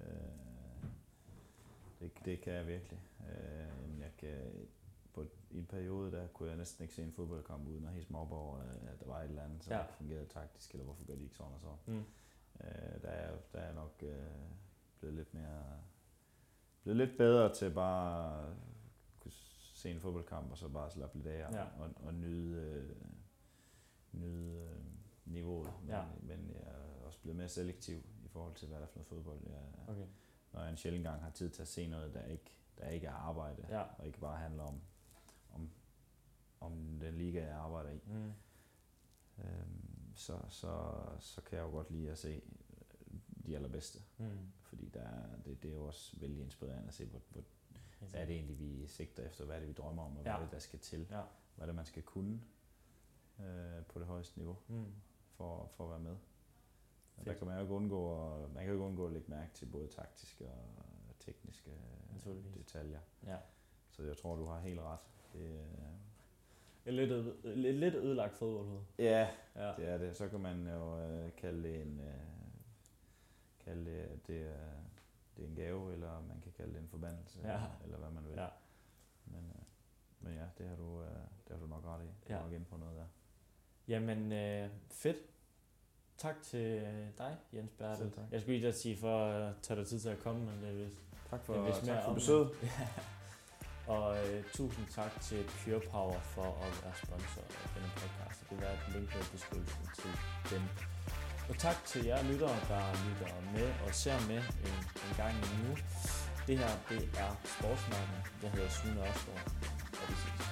Det kan jeg virkelig. I en periode, der kunne jeg næsten ikke se en fodboldkamp uden at hisse mig op over, at der var et eller andet, som ikke fungerede taktisk, eller hvorfor gør de ikke sådan og så. Der er nok blevet lidt bedre til bare at kunne se en fodboldkamp, og så bare slappe lidt af og nyde niveauet. Men jeg er også blevet mere selektiv i forhold til, hvad der er for noget fodbold. Når jeg en sjældent gang har tid til at se noget, der ikke er arbejde, og ikke bare handler om den liga, jeg arbejder i. Så kan jeg jo godt lide at se de allerbedste. Fordi det er jo også vældig inspirerende at se, hvad er det egentlig, vi sigter efter, hvad er det, vi drømmer om, og hvad er det, der skal til. Hvad er det, man skal kunne på det højeste niveau for at være med. Der kan man jo ikke undgå at lægge mærke til både taktiske og tekniske detaljer. Så jeg tror, du har helt ret. Det lidt ødelagt fodboldhoved. Ja, det er det. Så kan man jo kalde det er en gave, eller man kan kalde det en forbandelse, eller hvad man vil. Men ja, det har du nok ret i. Du er nok inde på noget der. Jamen, fedt. Tak til dig, Jens Bertel. Jeg skulle lige sige for at tage dig tid til at komme. Men tak for besøget. Og tusind tak til Pure Power for at være sponsor af denne podcast. Det vil være et link i beskrivelsen til dem. Og tak til jer lyttere, der lytter med og ser med en gang i en uge. Det her, det er Sportsmarken. Jeg hedder Sune Ørsgaard, og vi ses.